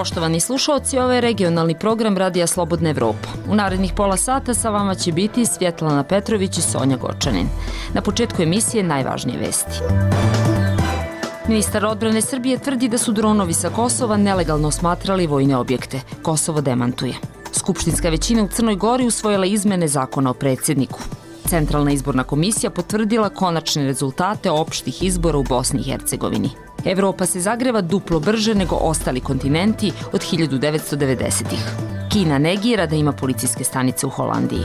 Poštovani slušaoci, ovo je regionalni program Radija Slobodna Evropa. U narednih pola sata sa vama će biti Svjetlana Petrović i Sonja Gočanin. Na početku emisije najvažnije vesti. Ministar odbrane Srbije tvrdi da su dronovi sa Kosova nelegalno osmatrali vojne objekte. Kosovo demantuje. Skupštinska većina u Crnoj Gori usvojila izmene zakona o predsjedniku. Centralna izborna komisija potvrdila konačne rezultate opštih izbora u Bosni i Hercegovini. Evropa se zagreva duplo brže nego ostali kontinenti od 1990-ih. Kina negira da ima policijske stanice u Holandiji.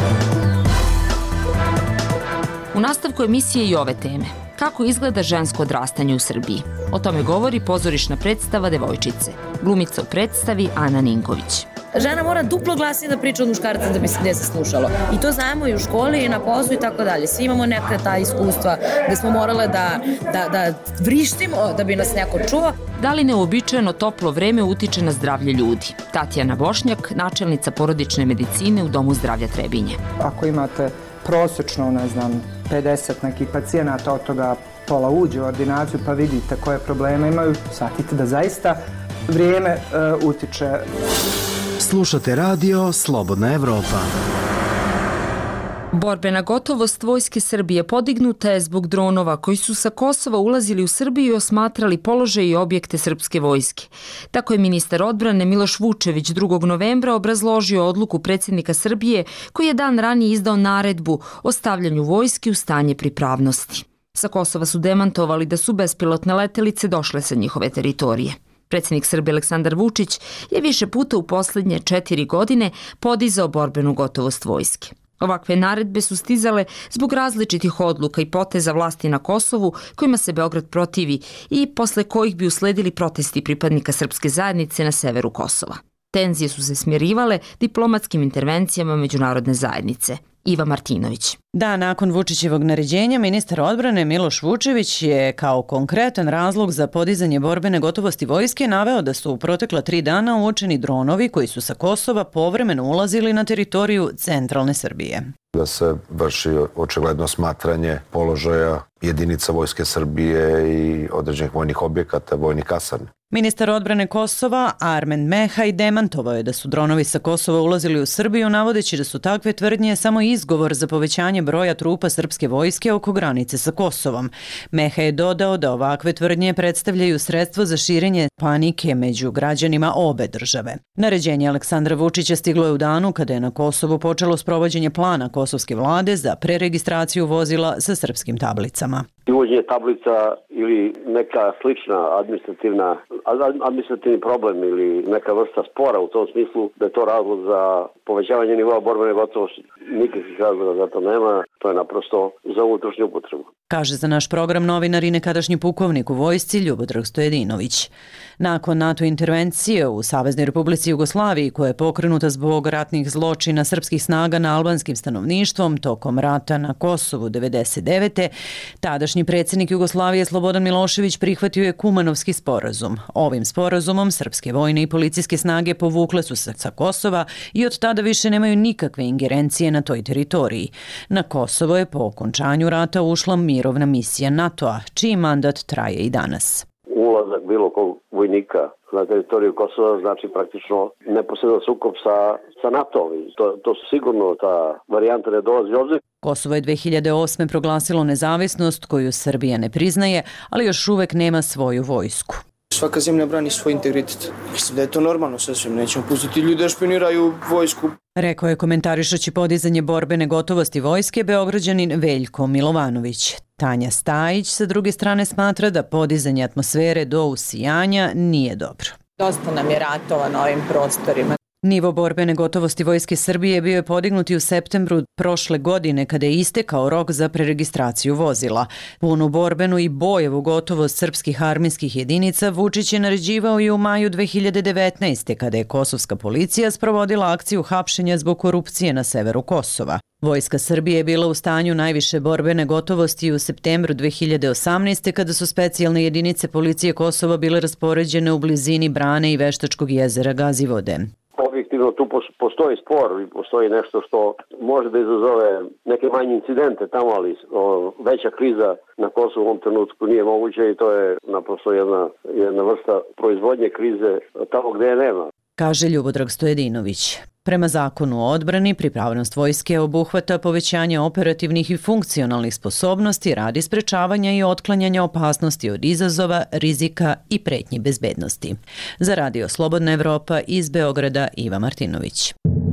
U nastavku emisije i ove teme. Kako izgleda žensko odrastanje u Srbiji? O tome govori pozorišna predstava Devojčice. Glumica u predstavi Ana Ninković. Žena mora duplo glasnije da priča od muškarca da bi se gdje se slušalo. I to znamo i u školi i na poslu i tako dalje. Svi imamo neka ta iskustva gdje smo morale da vrištimo da bi nas neko čuo. Da li neuobičajeno toplo vreme utiče na zdravlje ljudi? Tatjana Bošnjak, načelnica porodične medicine u Domu zdravlja Trebinje. Ako imate prosječno, 50 nekih pacijenata, od toga pola uđe u ordinaciju pa vidite koje probleme imaju, shvatite da zaista vrijeme utiče. Slušate radio Slobodna Evropa. Borbena gotovost Vojske Srbije podignuta je zbog dronova koji su sa Kosova ulazili u Srbiju i osmatrali položaj i objekte srpske vojske. Tako je ministar odbrane Miloš Vučević 2. novembra obrazložio odluku predsjednika Srbije koji je dan ranije izdao naredbu o stavljanju vojske u stanje pripravnosti. Sa Kosova su demantovali da su bespilotne letelice došle sa njihove teritorije. Predsjednik Srbije Aleksandar Vučić je više puta u posljednje 4 godine podizao borbenu gotovost vojske. Ovakve naredbe su stizale zbog različitih odluka i poteza vlasti na Kosovu kojima se Beograd protivi i posle kojih bi usledili protesti pripadnika srpske zajednice na severu Kosova. Tenzije su se smirivale diplomatskim intervencijama međunarodne zajednice. Iva Martinović. Da, nakon Vučićevog naređenja, ministar odbrane Miloš Vučević je kao konkretan razlog za podizanje borbene gotovosti vojske naveo da su u protekla 3 dana uočeni dronovi koji su sa Kosova povremeno ulazili na teritoriju centralne Srbije. Da se vrši očigledno smatranje položaja jedinica Vojske Srbije i određenih vojnih objekata, vojnih kasarni. Ministar odbrane Kosova Armen Mehaj demantovao je da su dronovi sa Kosova ulazili u Srbiju, navodeći da su takve tvrdnje samo izgovor za povećanje broja trupa srpske vojske oko granice sa Kosovom. Mehaj je dodao da ovakve tvrdnje predstavljaju sredstvo za širenje panike među građanima obe države. Naređenje Aleksandra Vučića stiglo je u danu kada je na Kosovu počelo sprovođenje plana kosovske vlade za preregistraciju vozila sa srpskim tablicama. Uvođenje tablica ili neka slična administrativni problem ili neka vrsta spora u tom smislu da je to razlog za povećavanje nivoa borbene gotovosti. Nikakvih razloga za to nema, to je naprosto za unutrašnju upotrebu. Kaže za naš program novinar i nekadašnji pukovnik u vojsci Ljubodrag Stojedinović. Nakon NATO intervencije u Saveznoj Republici Jugoslaviji, koja je pokrenuta zbog ratnih zločina srpskih snaga na albanskim stanovništvom tokom rata na Kosovu 1999. Tadašnji predsjednik Jugoslavije Slobodan Milošević prihvatio je Kumanovski sporazum. Ovim sporazumom srpske vojne i policijske snage povukle su se sa Kosova i od tada više nemaju nikakve ingerencije na toj teritoriji. Na Kosovo je po okončanju rata ušla mirovna misija NATO-a, čiji mandat traje i danas. Ulazak bilo kog vojnika na teritoriju Kosova znači praktično neposredan sukob sa NATO-om. To su sigurno ta varijanta ne dolazi u obzir. Kosovo je 2008. proglasilo nezavisnost koju Srbija ne priznaje, ali još uvek nema svoju vojsku. Svaka zemlja brani svoj integritet. Mislim da je to normalno sasvim. Nećemo pustiti ljude da špioniraju vojsku. Rekao je komentarišući podizanje borbene gotovosti vojske Beograđanin Veljko Milovanović. Tanja Stajić sa druge strane smatra da podizanje atmosfere do usijanja nije dobro. Dosta nam je ratova na ovim prostorima. Nivo borbene gotovosti Vojske Srbije bio je podignut i u septembru prošle godine kada je istekao rok za preregistraciju vozila. Punu borbenu i bojevu gotovost srpskih armijskih jedinica Vučić je naređivao i u maju 2019. kada je kosovska policija sprovodila akciju hapšenja zbog korupcije na severu Kosova. Vojska Srbije je bila u stanju najviše borbene gotovosti u septembru 2018. kada su specijalne jedinice policije Kosova bile raspoređene u blizini Brane i Veštačkog jezera Gazivode. objektivno tu postoji spor i postoji nešto što može da izazove neke manje incidente tamo, ali veća kriza na Kosovu u ovom trenutku nije moguća i to je naprosto jedna vrsta proizvodnje krize tamo gde je nema. Kaže Ljubodrag Stojedinović. Prema zakonu o odbrani, pripravnost vojske obuhvata povećanje operativnih i funkcionalnih sposobnosti radi sprečavanja i otklanjanja opasnosti od izazova, rizika i pretnji bezbednosti. Za Radio Slobodna Evropa iz Beograda Iva Martinović.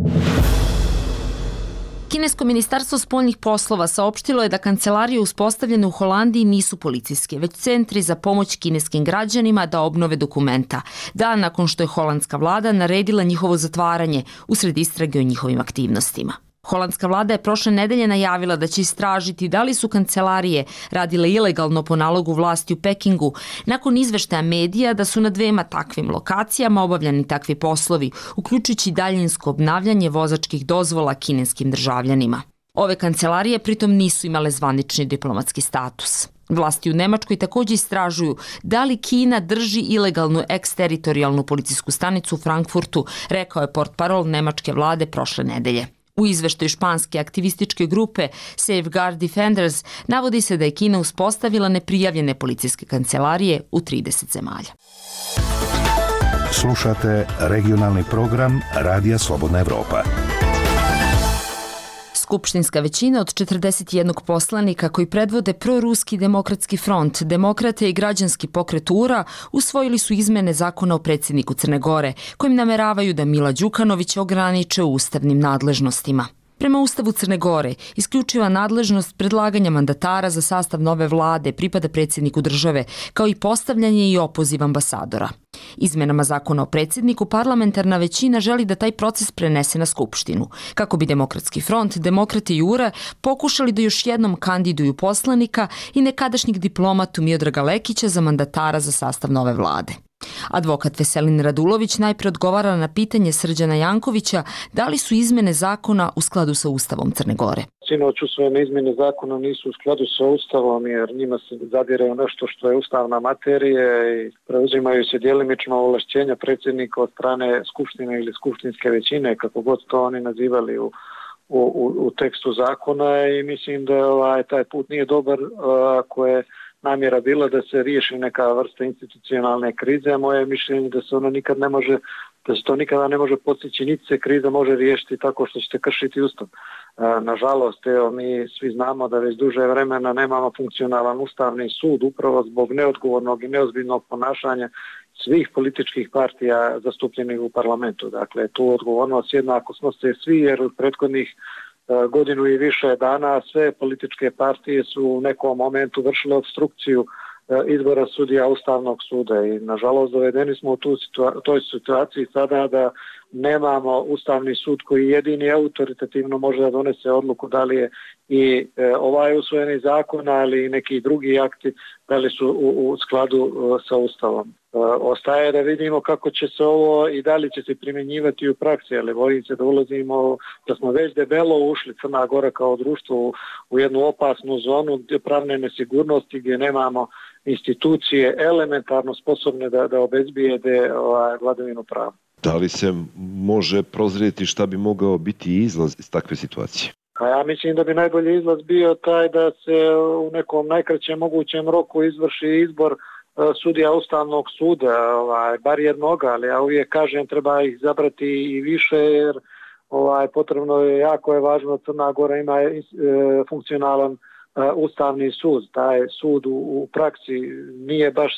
Kinesko ministarstvo spoljnih poslova saopštilo je da kancelarije uspostavljene u Holandiji nisu policijske, već centri za pomoć kineskim građanima da obnove dokumenta, dan nakon što je holandska vlada naredila njihovo zatvaranje usred istrage o njihovim aktivnostima. Holandska vlada je prošle nedelje najavila da će istražiti da li su kancelarije radile ilegalno po nalogu vlasti u Pekingu nakon izveštaja medija da su na 2 takvim lokacijama obavljani takvi poslovi, uključujući daljinsko obnavljanje vozačkih dozvola kineskim državljanima. Ove kancelarije pritom nisu imale zvanični diplomatski status. Vlasti u Nemačkoj također istražuju da li Kina drži ilegalnu eksteritorijalnu policijsku stanicu u Frankfurtu, rekao je portparol nemačke vlade prošle nedelje. U izveštaju španske aktivističke grupe Safeguard Defenders navodi se da je Kina uspostavila neprijavljene policijske kancelarije u 30 zemalja. Slušate regionalni program Radija Slobodna Evropa. Skupštinska većina od 41 poslanika koji predvode proruski demokratski front, demokrate i građanski pokret URA usvojili su izmene zakona o predsjedniku Crne Gore, kojim nameravaju da Mila Đukanovića ograniče u ustavnim nadležnostima. Prema Ustavu Crne Gore, isključiva nadležnost predlaganja mandatara za sastav nove vlade pripada predsjedniku države, kao i postavljanje i opoziv ambasadora. Izmenama zakona o predsjedniku parlamentarna većina želi da taj proces prenese na Skupštinu, kako bi Demokratski front, Demokrati i URA pokušali da još jednom kandiduju poslanika i nekadašnjeg diplomatu Miodraga Lekića za mandatara za sastav nove vlade. Advokat Veselin Radulović najprije odgovara na pitanje Srđana Jankovića da li su izmene zakona u skladu sa Ustavom Crne Gore. Sinoć usvojene izmjene zakona nisu u skladu sa Ustavom jer njima se zadire u nešto što je ustavna materija i preuzimaju se djelimično ovlašćenja predsjednika od strane Skupštine ili skupštinske većine, kako god to oni nazivali u tekstu zakona i mislim da taj put nije dobar ako je namjera bila da se riješi neka vrsta institucionalne krize, a moje mišljenje da se ono nikad ne može, da se to nikada ne može postići, niti se kriza može riješiti tako što ćete kršiti Ustav. Nažalost, mi svi znamo da već duže vremena nemamo funkcionalan ustavni sud upravo zbog neodgovornog i neozbiljnog ponašanja svih političkih partija zastupljenih u parlamentu. Dakle, tu odgovornost jednako snose svi jer u prethodnih godinu i više dana sve političke partije su u nekom momentu vršile obstrukciju izbora sudija Ustavnog suda i nažalost dovedeni smo u toj situaciji sada da nemamo Ustavni sud koji jedini autoritativno može da donese odluku da li je i ovaj usvojeni zakon ali i neki drugi akti da li su u skladu sa Ustavom. Ostaje da vidimo kako će se ovo i da li će se primjenjivati u praksi, ali bojim se da ulazimo, da smo već debelo ušli Crna Gora kao društvo u jednu opasnu zonu gdje pravne nesigurnosti, gdje nemamo institucije elementarno sposobne da obezbijede vladavinu prava. Da li se može prozrijeti šta bi mogao biti izlaz iz takve situacije? Ja mislim da bi najbolji izlaz bio taj da se u nekom najkraćem mogućem roku izvrši izbor sudija Ustavnog suda, bar jednoga, ali ja uvijek kažem treba ih zabrati i više jer potrebno je, jako je važno da Crna Gora ima funkcionalan Ustavni sud. Taj sud u praksi nije baš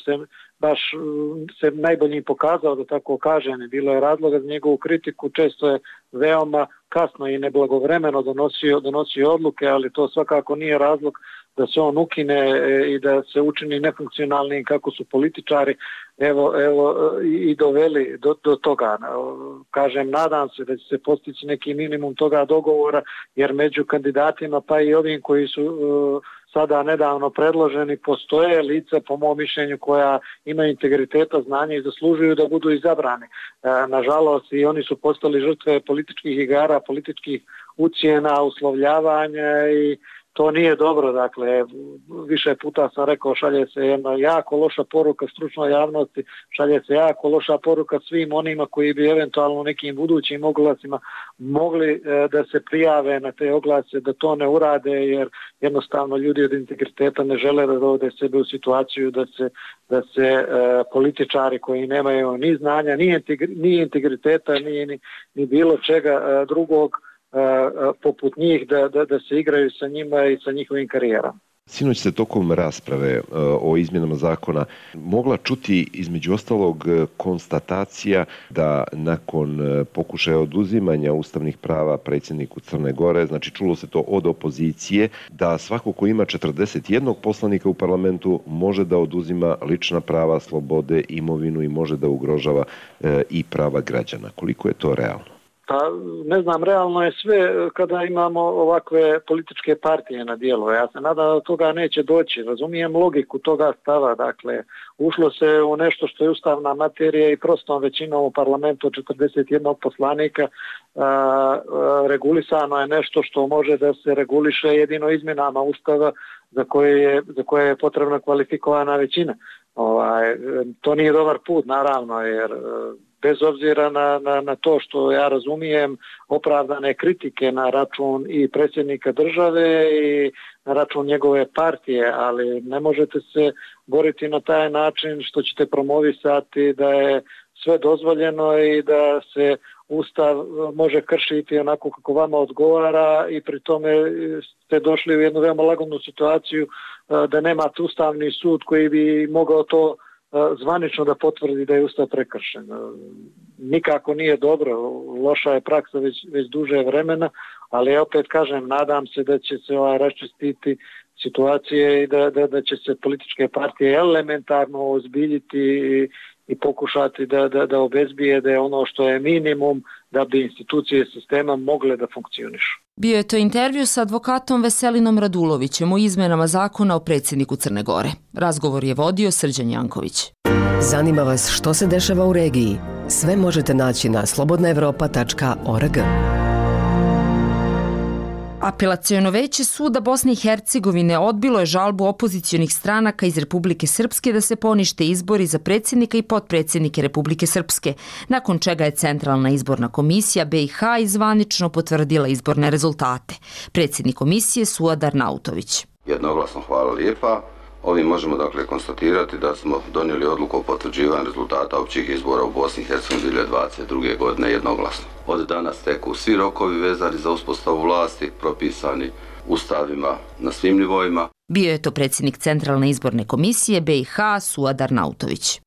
se najboljim pokazao, da tako kažem. Bilo je razloga za njegovu kritiku, često je veoma kasno i neblagovremeno donosio odluke, ali to svakako nije razlog da se on ukine i da se učini nefunkcionalnim kako su političari i doveli do toga. Kažem, nadam se da će se postići neki minimum toga dogovora, jer među kandidatima pa i ovim koji su sada nedavno predloženi postoje lica po mom mišljenju koja imaju integriteta, znanja i zaslužuju da budu izabrani. Nažalost i oni su postali žrtve političkih igara, političkih ucjena, uslovljavanja i to nije dobro, dakle, više puta sam rekao, šalje se jedna jako loša poruka stručnoj javnosti, šalje se jako loša poruka svim onima koji bi eventualno nekim budućim oglasima mogli da se prijave na te oglase, da to ne urade, jer jednostavno ljudi od integriteta ne žele da dovode sebe u situaciju da se političari koji nemaju ni znanja, ni integriteta, ni bilo čega drugog poput njih da se igraju sa njima i sa njihovim karijerama. Sinoć se tokom rasprave o izmjenama zakona mogla čuti između ostalog konstatacija da nakon pokušaja oduzimanja ustavnih prava predsjedniku Crne Gore, znači čulo se to od opozicije, da svako ko ima 41 poslanika u parlamentu može da oduzima lična prava, slobode, imovinu i može da ugrožava i prava građana. Koliko je to realno? Pa ne znam, realno je sve kada imamo ovakve političke partije na dijelu. Ja se nadam da toga neće doći. Razumijem logiku toga stava. Dakle, ušlo se u nešto što je ustavna materija i prostom većinom u parlamentu 41 poslanika regulisano je nešto što može da se reguliše jedino izmjenama ustava za koje je potrebna kvalifikovana većina. To nije dobar put, naravno, jer bez obzira na to što ja razumijem opravdane kritike na račun i predsjednika države i na račun njegove partije, ali ne možete se boriti na taj način što ćete promovisati da je sve dozvoljeno i da se Ustav može kršiti onako kako vama odgovara i pri tome ste došli u jednu veoma lagodnu situaciju da nemate Ustavni sud koji bi mogao to zvanično da potvrdi da je Ustav prekršen. Nikako nije dobro, loša je praksa već duže vremena, ali ja opet kažem, nadam se da će se raščistiti situacije i da će se političke partije elementarno ozbiljiti i pokušati da obezbijede ono što je minimum da bi institucije sistema mogle da funkcionišu. Bio je to intervju sa advokatom Veselinom Radulovićem o izmenama zakona o predsjedniku Crne Gore. Razgovor je vodio Srđan Janković. Zanima vas što se dešava u regiji? Sve možete naći na slobodnaevropa.org. Apelaciono veće suda Bosne i Hercegovine odbilo je žalbu opozicijonih stranaka iz Republike Srpske da se ponište izbori za predsjednika i potpredsjednike Republike Srpske, nakon čega je Centralna izborna komisija BiH zvanično potvrdila izborne rezultate. Predsjednik komisije Suad Arnautović. Jednoglasno, hvala lijepa. Ovim možemo dakle konstatirati da smo donijeli odluku o potvrđivanju rezultata općih izbora u Bosni i Hercegovini 2022. godine jednoglasno. Od danas teku svi rokovi vezani za uspostavu vlasti propisani ustavima na svim nivoima. Bio je to predsjednik Centralne izborne komisije BiH Suad Arnautović.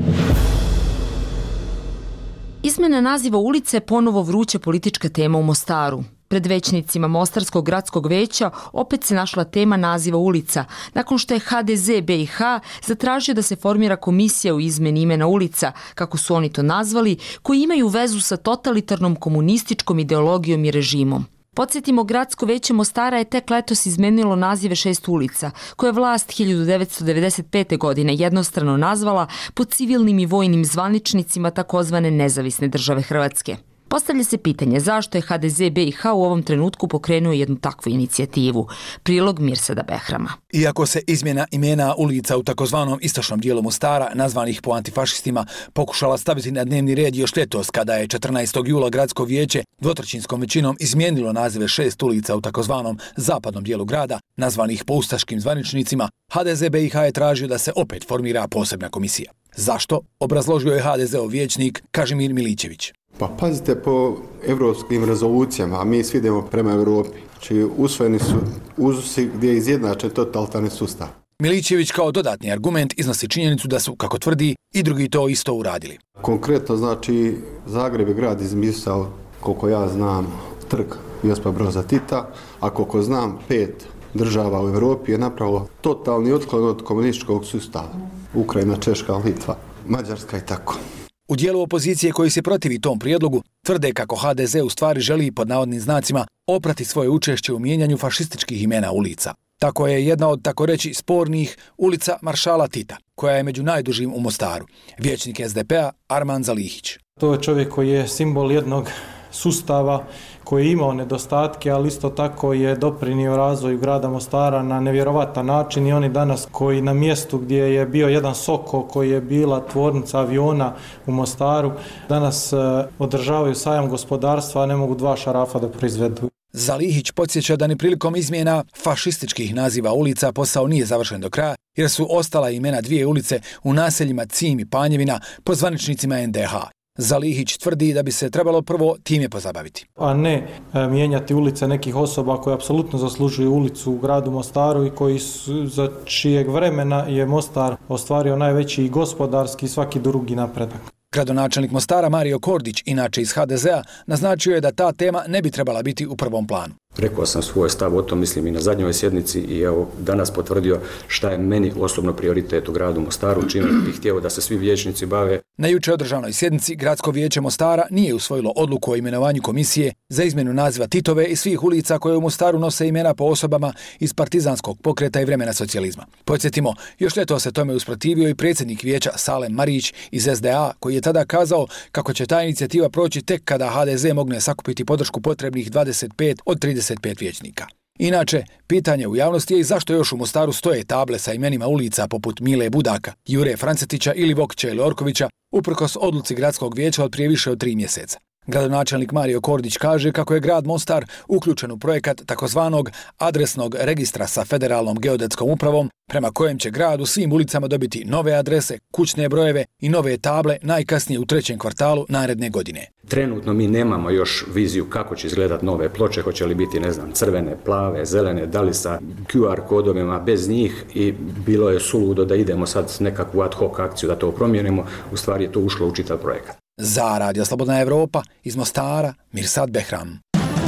Izmena naziva ulice je ponovo vruća politička tema u Mostaru. Pred većnicima Mostarskog gradskog veća opet se našla tema naziva ulica, nakon što je HDZ BiH zatražio da se formira komisija u izmeni imena ulica, kako su oni to nazvali, koji imaju vezu sa totalitarnom komunističkom ideologijom i režimom. Podsjetimo, gradsko veće Mostara je tek letos izmenilo nazive 6 ulica, koje je vlast 1995. godine jednostrano nazvala po civilnim i vojnim zvaničnicima takozvane nezavisne države Hrvatske. Postavlja se pitanje zašto je HDZ BiH u ovom trenutku pokrenuo jednu takvu inicijativu. Prilog Mirsada Behrama. Iako se izmjena imena ulica u takozvanom istočnom dijelu Mostara, nazvanih po antifašistima, pokušala staviti na dnevni red još ljetos, kada je 14. jula gradsko vijeće dvotrećinskom većinom izmijenilo nazive 6 ulica u takozvanom zapadnom dijelu grada, nazvanih po ustaškim zvaničnicima, HDZ BiH je tražio da se opet formira posebna komisija. Zašto? Obrazložio je HDZ-ov vijećnik Kažimir Milićević. Pa pazite, po evropskim rezolucijama, a mi svi idemo prema Europi, znači usvojeni su uzusi gdje je izjednačen totalitarni sustav. Milićević kao dodatni argument iznosi činjenicu da su, kako tvrdi, i drugi to isto uradili. Konkretno, znači, Zagreb je grad izmislio, koliko ja znam, trg Josipa Broza Tita, a koliko znam, 5 država u Europi je napravilo totalni otklon od komunističkog sustava. Ukrajina, Češka, Litva, Mađarska i tako. U dijelu opozicije koji se protivi tom prijedlogu tvrde kako HDZ u stvari želi, pod navodnim znacima, oprati svoje učešće u mijenjanju fašističkih imena ulica. Tako je jedna od, tako reći, spornih ulica Maršala Tita, koja je među najdužim u Mostaru. Vijećnik SDP-a Arman Zalihić. To je čovjek koji je simbol jednog sustava koji je imao nedostatke, ali isto tako je doprinio razvoju grada Mostara na nevjerovatan način i oni danas koji na mjestu gdje je bio jedan Soko, koji je bila tvornica aviona u Mostaru, danas održavaju sajam gospodarstva, a ne mogu 2 šarafa da proizvedu. Zalihić podsjeća da ni prilikom izmjena fašističkih naziva ulica posao nije završen do kraja, jer su ostala imena 2 ulice u naseljima Cim i Panjevina po zvaničnicima NDH. Zalihić tvrdi da bi se trebalo prvo time pozabaviti. A ne mijenjati ulice nekih osoba koje apsolutno zaslužuju ulicu u gradu Mostaru i koji za čijeg vremena je Mostar ostvario najveći gospodarski i svaki drugi napredak. Gradonačelnik Mostara Mario Kordić, inače iz HDZ-a, naznačio je da ta tema ne bi trebala biti u prvom planu. Rekao sam svoj stav o tom, mislim i na zadnjoj sjednici i evo danas potvrdio šta je meni osobno prioritet u gradu Mostaru, čime bih htio da se svi vijećnici bave. Na juče održanoj sjednici Gradsko vijeće Mostara nije usvojilo odluku o imenovanju komisije za izmjenu naziva Titove i svih ulica koje u Mostaru nose imena po osobama iz partizanskog pokreta i vremena socijalizma. Podsjetimo, još ljeto se tome usprotivio i predsjednik vijeća Salem Marić iz SDA, koji je tada kazao kako će ta inicijativa proći tek kada HDZ mogne sakupiti podršku potrebnih 25 od 35 vijećnika. Inače, pitanje u javnosti je i zašto još u Mostaru stoje table sa imenima ulica poput Mile Budaka, Jure Francetića ili Vokića ili Orkovića, uprkos odluci gradskog vijeća od prije više od 3 mjeseca. Gradonačelnik Mario Kordić kaže kako je grad Mostar uključen u projekat takozvanog adresnog registra sa Federalnom geodetskom upravom, prema kojem će grad u svim ulicama dobiti nove adrese, kućne brojeve i nove table najkasnije u 3. kvartalu naredne godine. Trenutno mi nemamo još viziju kako će izgledati nove ploče, hoće li biti, ne znam, crvene, plave, zelene, da li sa QR kodovima, bez njih, i bilo je suludo da idemo sad nekakvu ad hoc akciju da to promijenimo, u stvari je to ušlo u čitav projekat. Za Radio Slobodna Evropa iz Mostara, Mirsad Behram.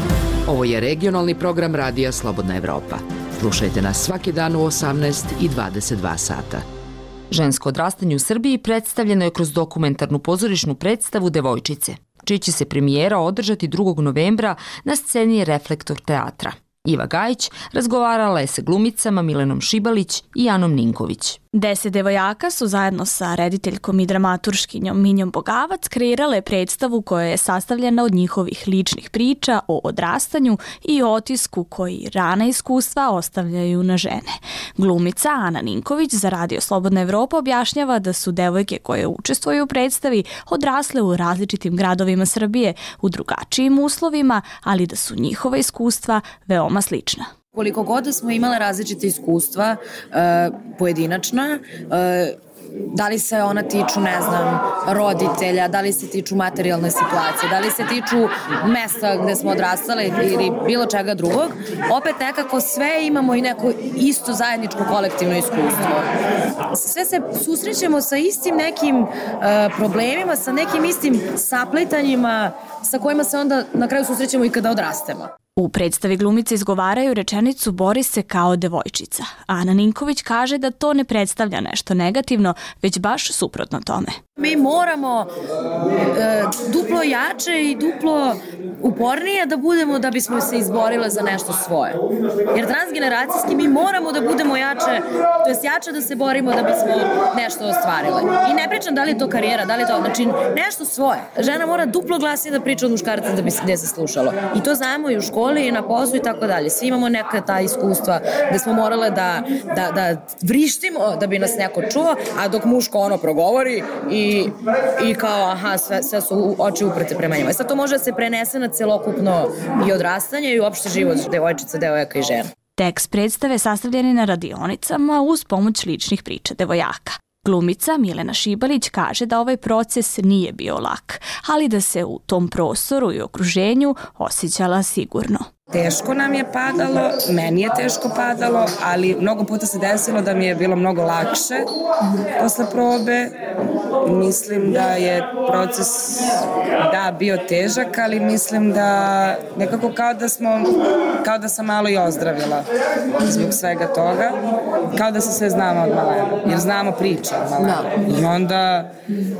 Ovo je regionalni program Radija Slobodna Evropa. Slušajte nas svaki dan u 18 i 22 sata. Žensko odrastanje u Srbiji predstavljeno je kroz dokumentarnu pozorišnu predstavu Devojčice, čiji će se premijera održati 2. novembra na sceni Reflektor teatra. Iva Gajić razgovarala je sa glumicama Milenom Šibalić i Anom Ninković. 10 devojaka su zajedno sa rediteljkom i dramaturškinjom Minjom Bogavac kreirale predstavu koja je sastavljena od njihovih ličnih priča o odrastanju i otisku koji rana iskustva ostavljaju na žene. Glumica Ana Ninković za Radio Slobodna Evropa objašnjava da su devojke koje učestvuju u predstavi odrasle u različitim gradovima Srbije u drugačijim uslovima, ali da su njihova iskustva veoma slična. Koliko god smo imale različite iskustva, pojedinačna, da li se ona tiču, ne znam, roditelja, da li se tiču materijalne situacije, da li se tiču mesta gde smo odrastale ili bilo čega drugog, opet nekako sve imamo i neko isto zajedničko kolektivno iskustvo. Sve se susrećemo sa istim nekim problemima, sa nekim istim saplitanjima sa kojima se onda na kraju susrećemo i kada odrastemo. U predstavi glumice izgovaraju rečenicu "Bori se kao devojčica". Ana Ninković kaže da to ne predstavlja nešto negativno, već baš suprotno tome. Mi moramo duplo jače i duplo upornije da budemo da bismo se izborile za nešto svoje. Jer transgeneracijski mi moramo da budemo jače, to jest jače da se borimo da bismo nešto ostvarile. I ne pričam da li je to karijera, da li je to, znači nešto svoje. Žena mora duplo glasnije da priča od muškarca da bi se gdje se slušalo. I to znamo i u školi i na poslu i tako dalje. Svi imamo neka ta iskustva gde smo morale da vrištimo da bi nas neko čuo, a dok muško ono progovori i kao aha, sve su oči uprte prema njima. Sad to može da se prenese na celokupno i odrastanje i uopšte život devojčica, devojaka i žena. Tekst predstave sastavljen je na radionicama uz pomoć ličnih priča devojaka. Glumica Milena Šibalić kaže da ovaj proces nije bio lak, ali da se u tom prostoru i okruženju osjećala sigurno. Teško nam je padalo, meni je teško padalo, ali mnogo puta se desilo da mi je bilo mnogo lakše posle probe. Mislim da je proces bio težak, ali mislim da nekako kao da sam malo i ozdravila zbog svega toga, kao da se sve znamo od malena, jer znamo priče od malena. I onda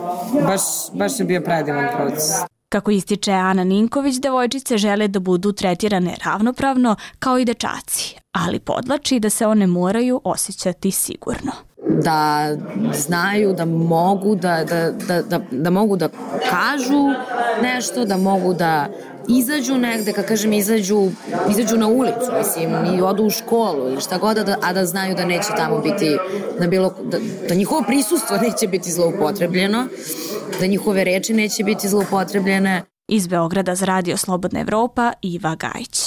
baš je bio predivan proces. Kako ističe Ana Ninković, devojčice žele da budu tretirane ravnopravno kao i dečaci, ali podlači da se one moraju osjećati sigurno. Da znaju da mogu da mogu da kažu nešto, da mogu da izađu negde, kad kažem izađu na ulicu, mislim, i odu u školu ili šta god, a da znaju da neće tamo biti, da njihovo prisustvo neće biti zloupotrebljeno, da njihove reči neće biti zloupotrebljene. Iz Beograda za Radio Slobodna Evropa, Iva Gajić.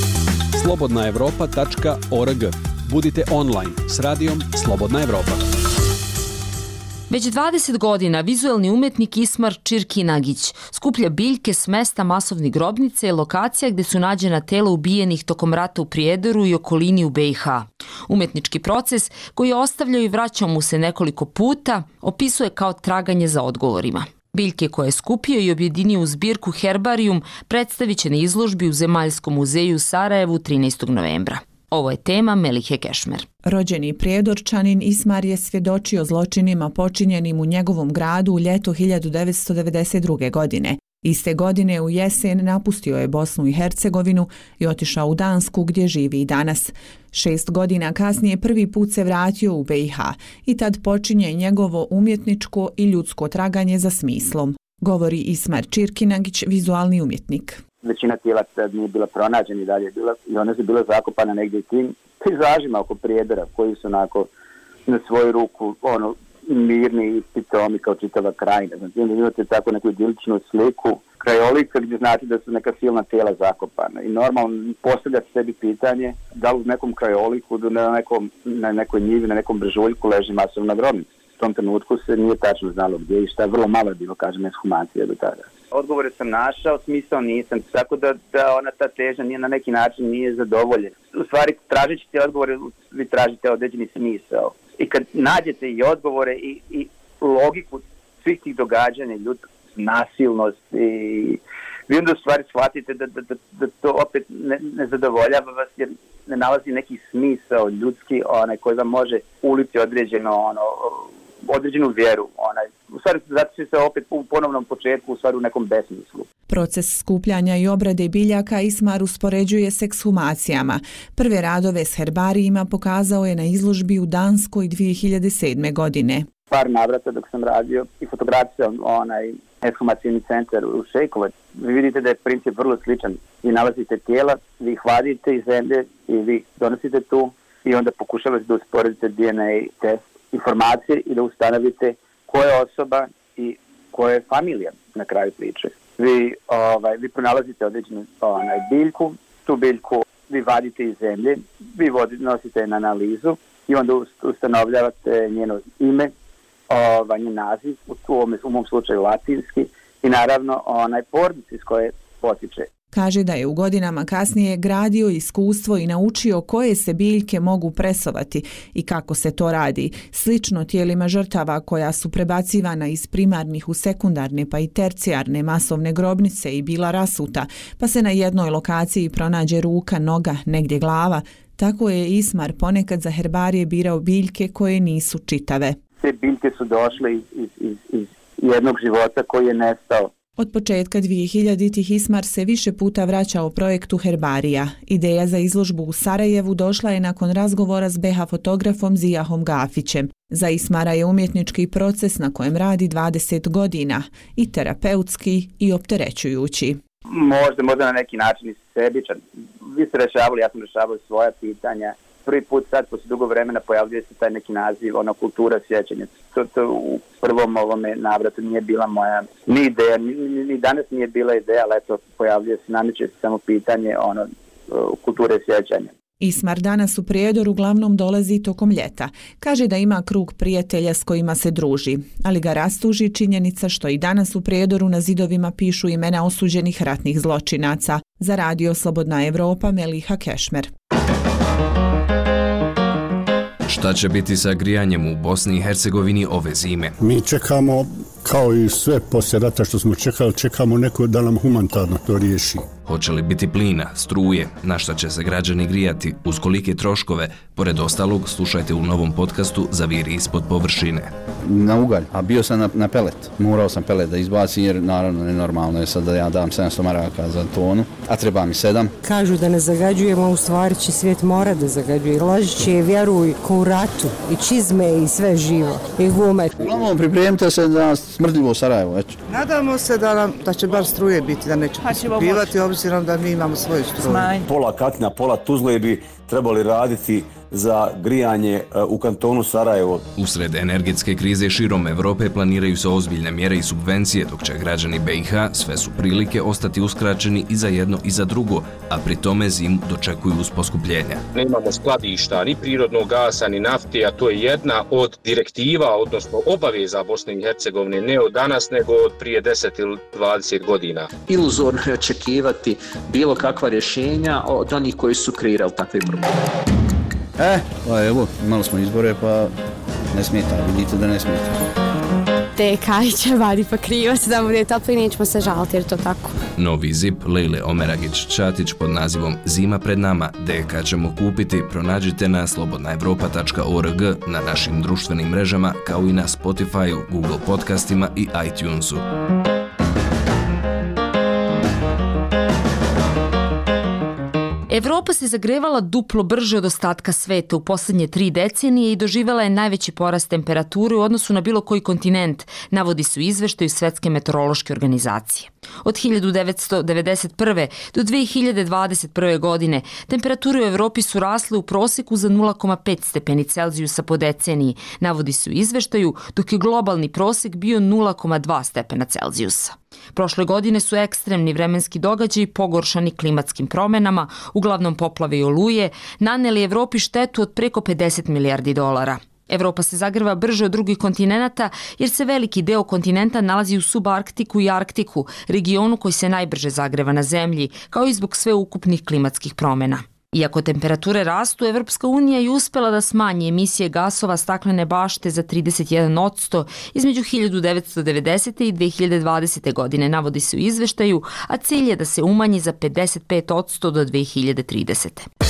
slobodnaevropa.org. Budite online s radijom Slobodna Evropa. Već 20 godina vizuelni umetnik Ismar Čirkinagić skuplja biljke s mesta masovnih grobnica i lokacija gde su nađena tela ubijenih tokom rata u Prijedoru i okolini u BiH. Umetnički proces, koji je ostavljao i vraćao mu se nekoliko puta, opisuje kao traganje za odgovorima. Biljke koje je skupio i objedinio u zbirku Herbarijum predstavit će na izložbi u Zemaljskom muzeju u Sarajevu 13. novembra. Ovo je tema Melihe Kešmer. Rođeni Prijedorčanin Ismar je svjedočio zločinima počinjenim u njegovom gradu u ljeto 1992. godine. Iste godine u jesen napustio je Bosnu i Hercegovinu i otišao u Dansku gdje živi i danas. 6 godina kasnije prvi put se vratio u BiH i tad počinje njegovo umjetničko i ljudsko traganje za smislom, govori Ismar Čirkinagić, vizualni umjetnik. Većina tijela nije bila pronađena i dalje bila, i one su bile zakopane negdje tim pejzažima oko Prijedora koji su onako na svoju ruku mirni i pitomi kao čitava krajina. Znači imate tako neku idiličnu sliku krajolika gdje znači da su neka silna tijela zakopana. I normalno postavljate sebi pitanje da li u nekom krajoliku, na nekoj njivi, na nekom brežuljku leži masovna grobnica. U tom trenutku se nije tačno znalo gdje i šta, vrlo malo je bilo, kažem, ekshumacija do tada. Odgovore sam našao, smisao nisam, tako da ona ta težnja nije na neki način nije zadovoljena. U stvari, tražeći te odgovore, vi tražite određeni smisao. I kad nađete i odgovore i logiku svih tih događanja, nasilnost, i vi onda u stvari shvatite da to opet ne zadovoljava vas jer ne nalazi neki smisao ljudski koji vam može uliti određenu vjeru. U stvari, zato se opet u ponovnom početku, u stvari u nekom besmislu. Proces skupljanja i obrade biljaka Ismar uspoređuje s ekshumacijama. Prve radove s herbarijima pokazao je na izložbi u Danskoj 2007. godine. Par navrata dok sam radio i fotografisao ekshumacijni centar u Šejkovac, vi vidite da je princip vrlo sličan. Vi nalazite tijela, vi ih vadite iz zemlje i vi donosite tu i onda pokušavate da usporedite DNA test informacije i da ustanovite koja je osoba i koja je familija na kraju priče. Vi pronalazite određenu biljku, tu biljku vi vadite iz zemlje, vi nosite na analizu i onda ustanovljavate njeno ime, njen naziv, u mom slučaju latinski, i naravno porodicu iz koje potiče. Kaže da je u godinama kasnije gradio iskustvo i naučio koje se biljke mogu presovati i kako se to radi, slično tijelima žrtava koja su prebacivana iz primarnih u sekundarne pa i tercijarne masovne grobnice i bila rasuta, pa se na jednoj lokaciji pronađe ruka, noga, negdje glava. Tako je Ismar ponekad za herbarije birao biljke koje nisu čitave. Te biljke su došle iz jednog života koji je nestao. Od početka 2000-ih Ismar se više puta vraćao projektu herbarija. Ideja za izložbu u Sarajevu došla je nakon razgovora s BiH fotografom Zijahom Gafićem. Za Ismara je umjetnički proces na kojem radi 20 godina i terapeutski i opterećujući. Možda na neki način i sebičan. Vi ste rešavali, ja sam rešavao svoja pitanja. Prvi put sad, posle dugo vremena, pojavljuje se taj neki naziv, kultura sjećanja. To u prvom ovome navratu nije bila moja ni ideja, ni danas nije bila ideja, ali eto, pojavljuje se, nameće se samo pitanje kulture sjećanja. Ismar danas u Prijedoru uglavnom dolazi tokom ljeta. Kaže da ima krug prijatelja s kojima se druži, ali ga rastuži činjenica što i danas u Prijedoru na zidovima pišu imena osuđenih ratnih zločinaca. Za Radio Slobodna Evropa, Meliha Kešmer. Šta će biti sa grijanjem u Bosni i Hercegovini ove zime? Mi čekamo, kao i sve poslije rata što smo čekamo neko da nam humanitarno to riješi. Hoće li biti plina, struje, na šta će se građani grijati, uz kolike troškove, pored ostalog, slušajte u novom podcastu Zaviri ispod površine. Na ugalj, a bio sam na pelet. Morao sam pelet da izbacim jer naravno nenormalno je sad da ja dam 700 maraka za tonu, a treba mi 7. Kažu da ne zagađujemo, a u stvari će svijet mora da zagađuje. Ložit će, vjeruj, ko u ratu, i čizme i sve živo, i gume. Uglavnom pripremite se za smrdljivo Sarajevo, eto. Nadamo se da će bar struje biti, da neće poskupljivati, obzirom da mi imamo svoju struju. Pola Katina, pola Tuzle bi trebali raditi za grijanje u kantonu Sarajevo. Usred energetske krize širom Evrope planiraju se ozbiljne mjere i subvencije, dok će građani BiH sve su prilike ostati uskraćeni i za jedno i za drugo, a pri tome zimu dočekuju uz poskupljenja. Nemamo skladišta ni prirodnog gasa, ni nafte, a to je jedna od direktiva, odnosno obaveza Bosne i Hercegovine, ne od danas, nego od prije 10 ili 20 godina. Iluzorno je očekivati bilo kakva rješenja od onih koji su kreirali takve probleme. Pa evo, imali smo izbore, pa ne smeta, vidite da ne smeta. DK će vadi pa krivac da bude toplo i nećemo se žaliti jer to tako. Novi zip Lejle Omeragić-Čatić pod nazivom Zima pred nama, DK ćemo kupiti, pronađite na slobodnaevropa.org, na našim društvenim mrežama, kao i na Spotify-u, Google podcastima i iTunesu. Evropa se zagrevala duplo brže od ostatka sveta u posljednje 3 decenije i doživjela je najveći porast temperature u odnosu na bilo koji kontinent, navodi se u izveštaju Svetske meteorološke organizacije. Od 1991. do 2021. godine temperature u Evropi su rasle u prosjeku za 0,5 stepeni Celzijusa po deceniji, navodi se u izveštaju, dok je globalni prosjek bio 0,2 stepena Celzijusa. Prošle godine su ekstremni vremenski događaji pogoršani klimatskim promjenama, uglavnom poplave i oluje, naneli Evropi štetu od preko 50 milijardi dolara. Evropa se zagreva brže od drugih kontinenata jer se veliki deo kontinenta nalazi u subarktiku i Arktiku, regionu koji se najbrže zagreva na zemlji, kao i zbog sveukupnih klimatskih promjena. Iako temperature rastu, Evropska unija je uspela da smanji emisije gasova staklene bašte za 31% između 1990. i 2020. godine, navodi se u izveštaju, a cilj je da se umanji za 55% do 2030.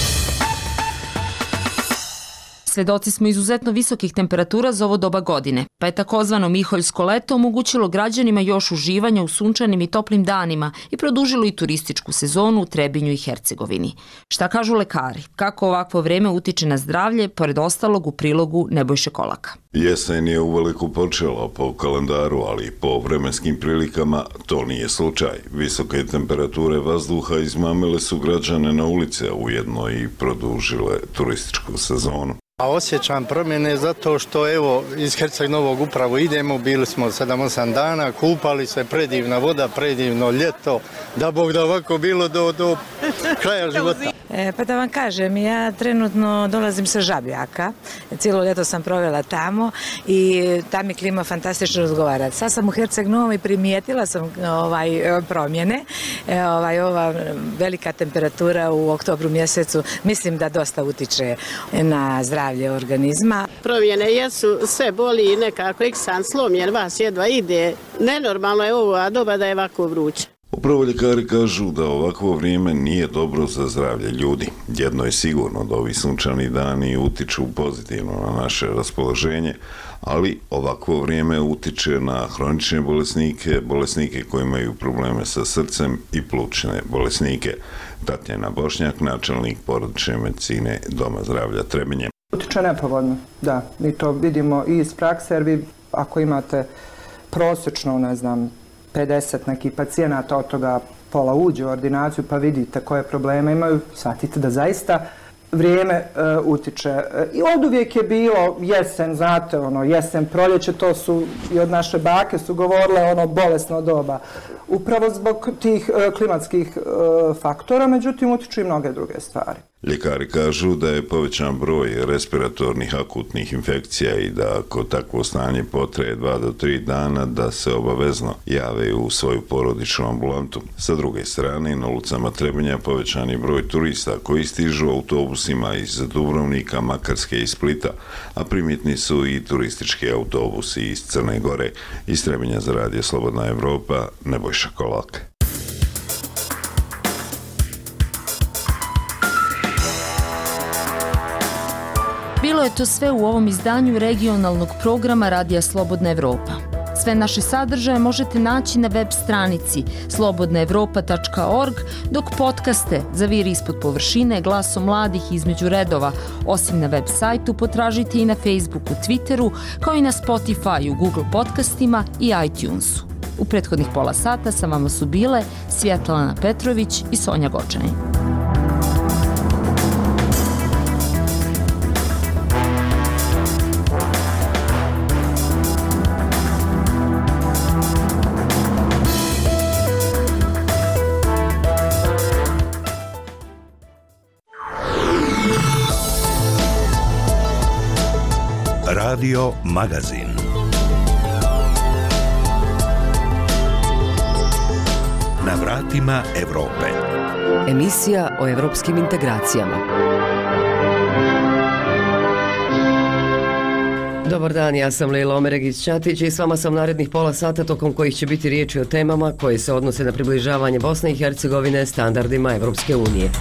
Svedoci smo izuzetno visokih temperatura za ovo doba godine, pa je takozvano Miholjsko leto omogućilo građanima još uživanja u sunčanim i toplim danima i produžilo i turističku sezonu u Trebinju i Hercegovini. Šta kažu lekari? Kako ovakvo vreme utiče na zdravlje, pored ostalog u prilogu Nebojše Kolaka? Jesen je uveliko počela po kalendaru, ali i po vremenskim prilikama to nije slučaj. Visoke temperature vazduha izmamile su građane na ulice, a ujedno i produžile turističku sezonu. A osjećam promjene zato što evo iz Herceg Novog upravo idemo, bili smo 7-8 dana, kupali se, predivna voda, predivno ljeto, da Bog da ovako bilo do kraja života. Pa da vam kažem, ja trenutno dolazim sa Žabljaka, cijelo ljeto sam provela tamo i tam mi klima fantastično razgovara. Sad sam u Herceg Novom i primijetila sam promjene, ova velika temperatura u oktobru mjesecu, mislim da dosta utiče na zdravlje organizma. Promjene jesu, sve boli nekako, eksan slomljen, vas jedva ide. Nenormalno je ovo doba da je ovako vruće. Upravo ljekari kažu da ovakvo vrijeme nije dobro za zdravlje ljudi. Jedno je sigurno da ovi sunčani dani utiču pozitivno na naše raspoloženje, ali ovakvo vrijeme utiče na hronične bolesnike, bolesnike koji imaju probleme sa srcem i plućne bolesnike. Tatjana Bošnjak, načelnik porodične medicine Doma zdravlja Trebinje. Utiče nepovoljno, da. Mi to vidimo i iz prakse, jer vi ako imate prosječno, 50 nekih pacijenata, od toga pola uđe u ordinaciju, pa vidite koje probleme imaju, shvatite da zaista vrijeme utiče. I od uvijek je bilo jesen, znate, jesen, proljeće, to su i od naše bake su govorile, bolesno doba. Upravo zbog tih klimatskih faktora, međutim, utiču i mnoge druge stvari. Ljekari kažu da je povećan broj respiratornih akutnih infekcija i da ako takvo stanje potraje 2 do 3 dana da se obavezno jave u svoju porodičnu ambulantu. Sa druge strane, na ulicama Trebinja povećan je broj turista koji stižu autobusima iz Dubrovnika, Makarske i Splita, a primjetni su i turistički autobusi iz Crne Gore. Iz Trebinja za Radio Slobodna Evropa, Nebojša Kolak. Bilo je to sve u ovom izdanju regionalnog programa Radija Slobodna Evropa. Sve naše sadržaje možete naći na web stranici slobodnaevropa.org, dok podcaste Zaviri ispod površine, Glasom mladih između redova, osim na web sajtu, potražite i na Facebooku, Twitteru, kao i na Spotifyu, Google podcastima i iTunesu. U prethodnih pola sata sa vama su bile Svjetlana Petrović i Sonja Gočanin. Radio Magazin. Na vratima Evrope. Emisija o evropskim integracijama. Dobar dan, ja sam Lejla Omeregić-Ćatić i s vama sam narednih pola sata tokom kojih će biti riječi o temama koje se odnose na približavanje Bosne i Hercegovine standardima Evropske unije.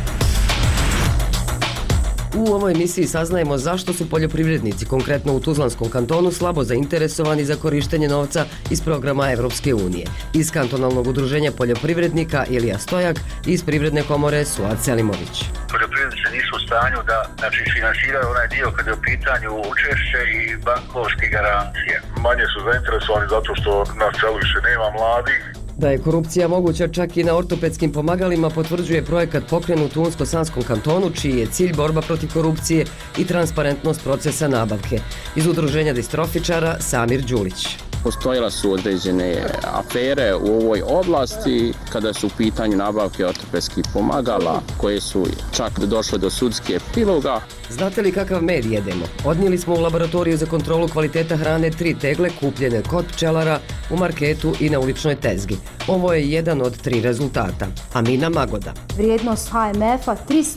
U ovoj emisiji saznajemo zašto su poljoprivrednici, konkretno u Tuzlanskom kantonu, slabo zainteresovani za korištenje novca iz programa Evropske unije. Iz kantonalnog udruženja poljoprivrednika Ilija Stojak i iz Privredne komore Suad Selimović. Poljoprivrednici nisu u stanju da finansiraju onaj dio kada je u pitanju učešće i bankovske garancije. Manje su zainteresovani zato što na selu više nema mladih. Da je korupcija moguća čak i na ortopedskim pomagalima potvrđuje projekat pokrenut u Unsko-Sanskom kantonu, čiji je cilj borba protiv korupcije i transparentnost procesa nabavke. Iz udruženja distrofičara Samir Đulić. Postojala su određene afere u ovoj oblasti kada su u pitanju nabavke ortopedskih pomagala koje su čak došle do sudske epiloga. Znate li kakav med jedemo? Odnijeli smo u laboratoriju za kontrolu kvaliteta hrane 3 tegle kupljene kod pčelara, u marketu i na uličnoj tezgi. Ovo je jedan od 3 rezultata. Amina Magoda. Vrijednost HMF-a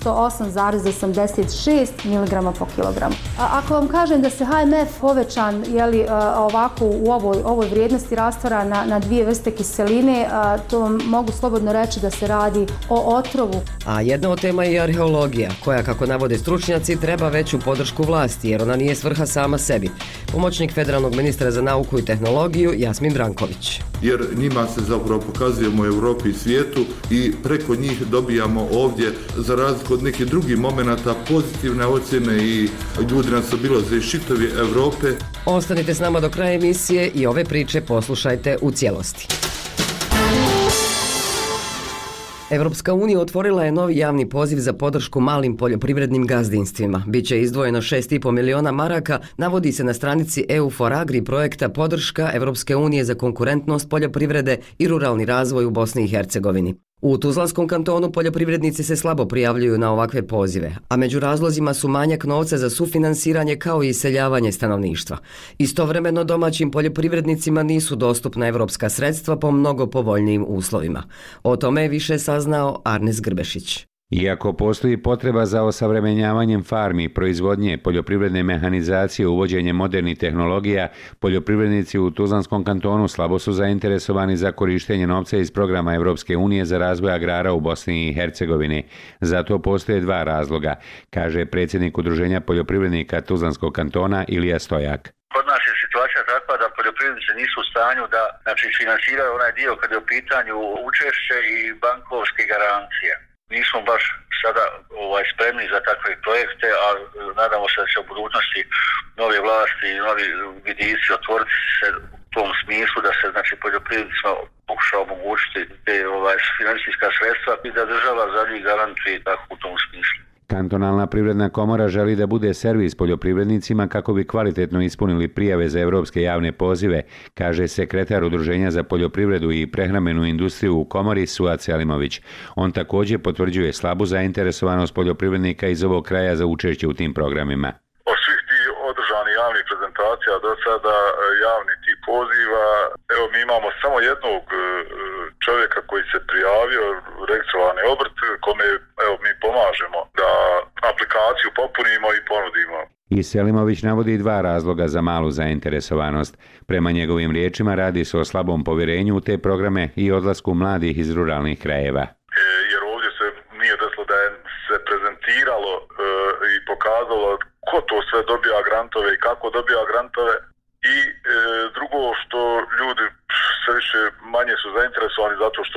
308,86 mg po kilogramu. Ako vam kažem da se HMF povećan ovako u ovoj vrijednosti rastvara na 2 vrste kiseline, to vam mogu slobodno reći da se radi o otrovu. A jedna od tema je i arheologija, koja, kako navode stručnjaci, treba veću podršku vlasti, jer ona nije svrha sama sebi. Pomoćnik federalnog ministra za nauku i tehnologiju Jasmin Branković. Jer njima se zapravo pokazujemo u Europi i svijetu i preko njih dobijamo ovdje, za razliku od nekih drugih momenata, pozitivne ocjene i ljudi nas obilaze iz čitave Europe. Ostanite s nama do kraja emisije i ove priče poslušajte u cijelosti. Evropska unija otvorila je novi javni poziv za podršku malim poljoprivrednim gazdinstvima. Biće izdvojeno 6,5 miliona maraka, navodi se na stranici EU4Agri projekta podrška Evropske unije za konkurentnost poljoprivrede i ruralni razvoj u Bosni i Hercegovini. U Tuzlanskom kantonu poljoprivrednici se slabo prijavljuju na ovakve pozive, a među razlozima su manjak novca za sufinansiranje kao i iseljavanje stanovništva. Istovremeno domaćim poljoprivrednicima nisu dostupna evropska sredstva po mnogo povoljnijim uslovima. O tome je više saznao Arnes Grbešić. Iako postoji potreba za osavremenjavanjem farmi, proizvodnje, poljoprivredne mehanizacije, uvođenje modernih tehnologija, poljoprivrednici u Tuzlanskom kantonu slabo su zainteresovani za korištenje novca iz programa Evropske unije za razvoj agrara u Bosni i Hercegovini. Zato postoje 2 razloga, kaže predsjednik udruženja poljoprivrednika Tuzlanskog kantona Ilija Stojak. Kod nas je situacija takva da poljoprivrednici nisu u stanju da finansiraju onaj dio kada je u pitanju učešće i bankovske garancije. Nismo baš sada spremni za takve projekte, a nadamo se da će u budućnosti nove vlasti i novi vidici otvoriti se u tom smislu da se poljoprivrednicima pokuša omogućiti te financijska sredstva i da država za njih garantuje tako u tom smislu. Kantonalna privredna komora želi da bude servis poljoprivrednicima kako bi kvalitetno ispunili prijave za evropske javne pozive, kaže sekretar Udruženja za poljoprivredu i prehrambenu industriju u komori Suad Selimović. On također potvrđuje slabu zainteresovanost poljoprivrednika iz ovog kraja za učešće u tim programima. Od svih tih održanih javnih prezentacija do sada javnih tih poziva, mi imamo samo jednog čovjeka koji se prijavio, registrovani obrt, kome mi pomažemo da aplikaciju popunimo i ponudimo. I Selimović navodi 2 razloga za malu zainteresovanost. Prema njegovim riječima radi se o slabom povjerenju u te programe i odlasku mladih iz ruralnih krajeva. Jer ovdje se nije desilo da je se prezentiralo i pokazalo ko to sve dobija grantove i kako dobija grantove. I drugo što ljudi sve više manje su zainteresovani zato što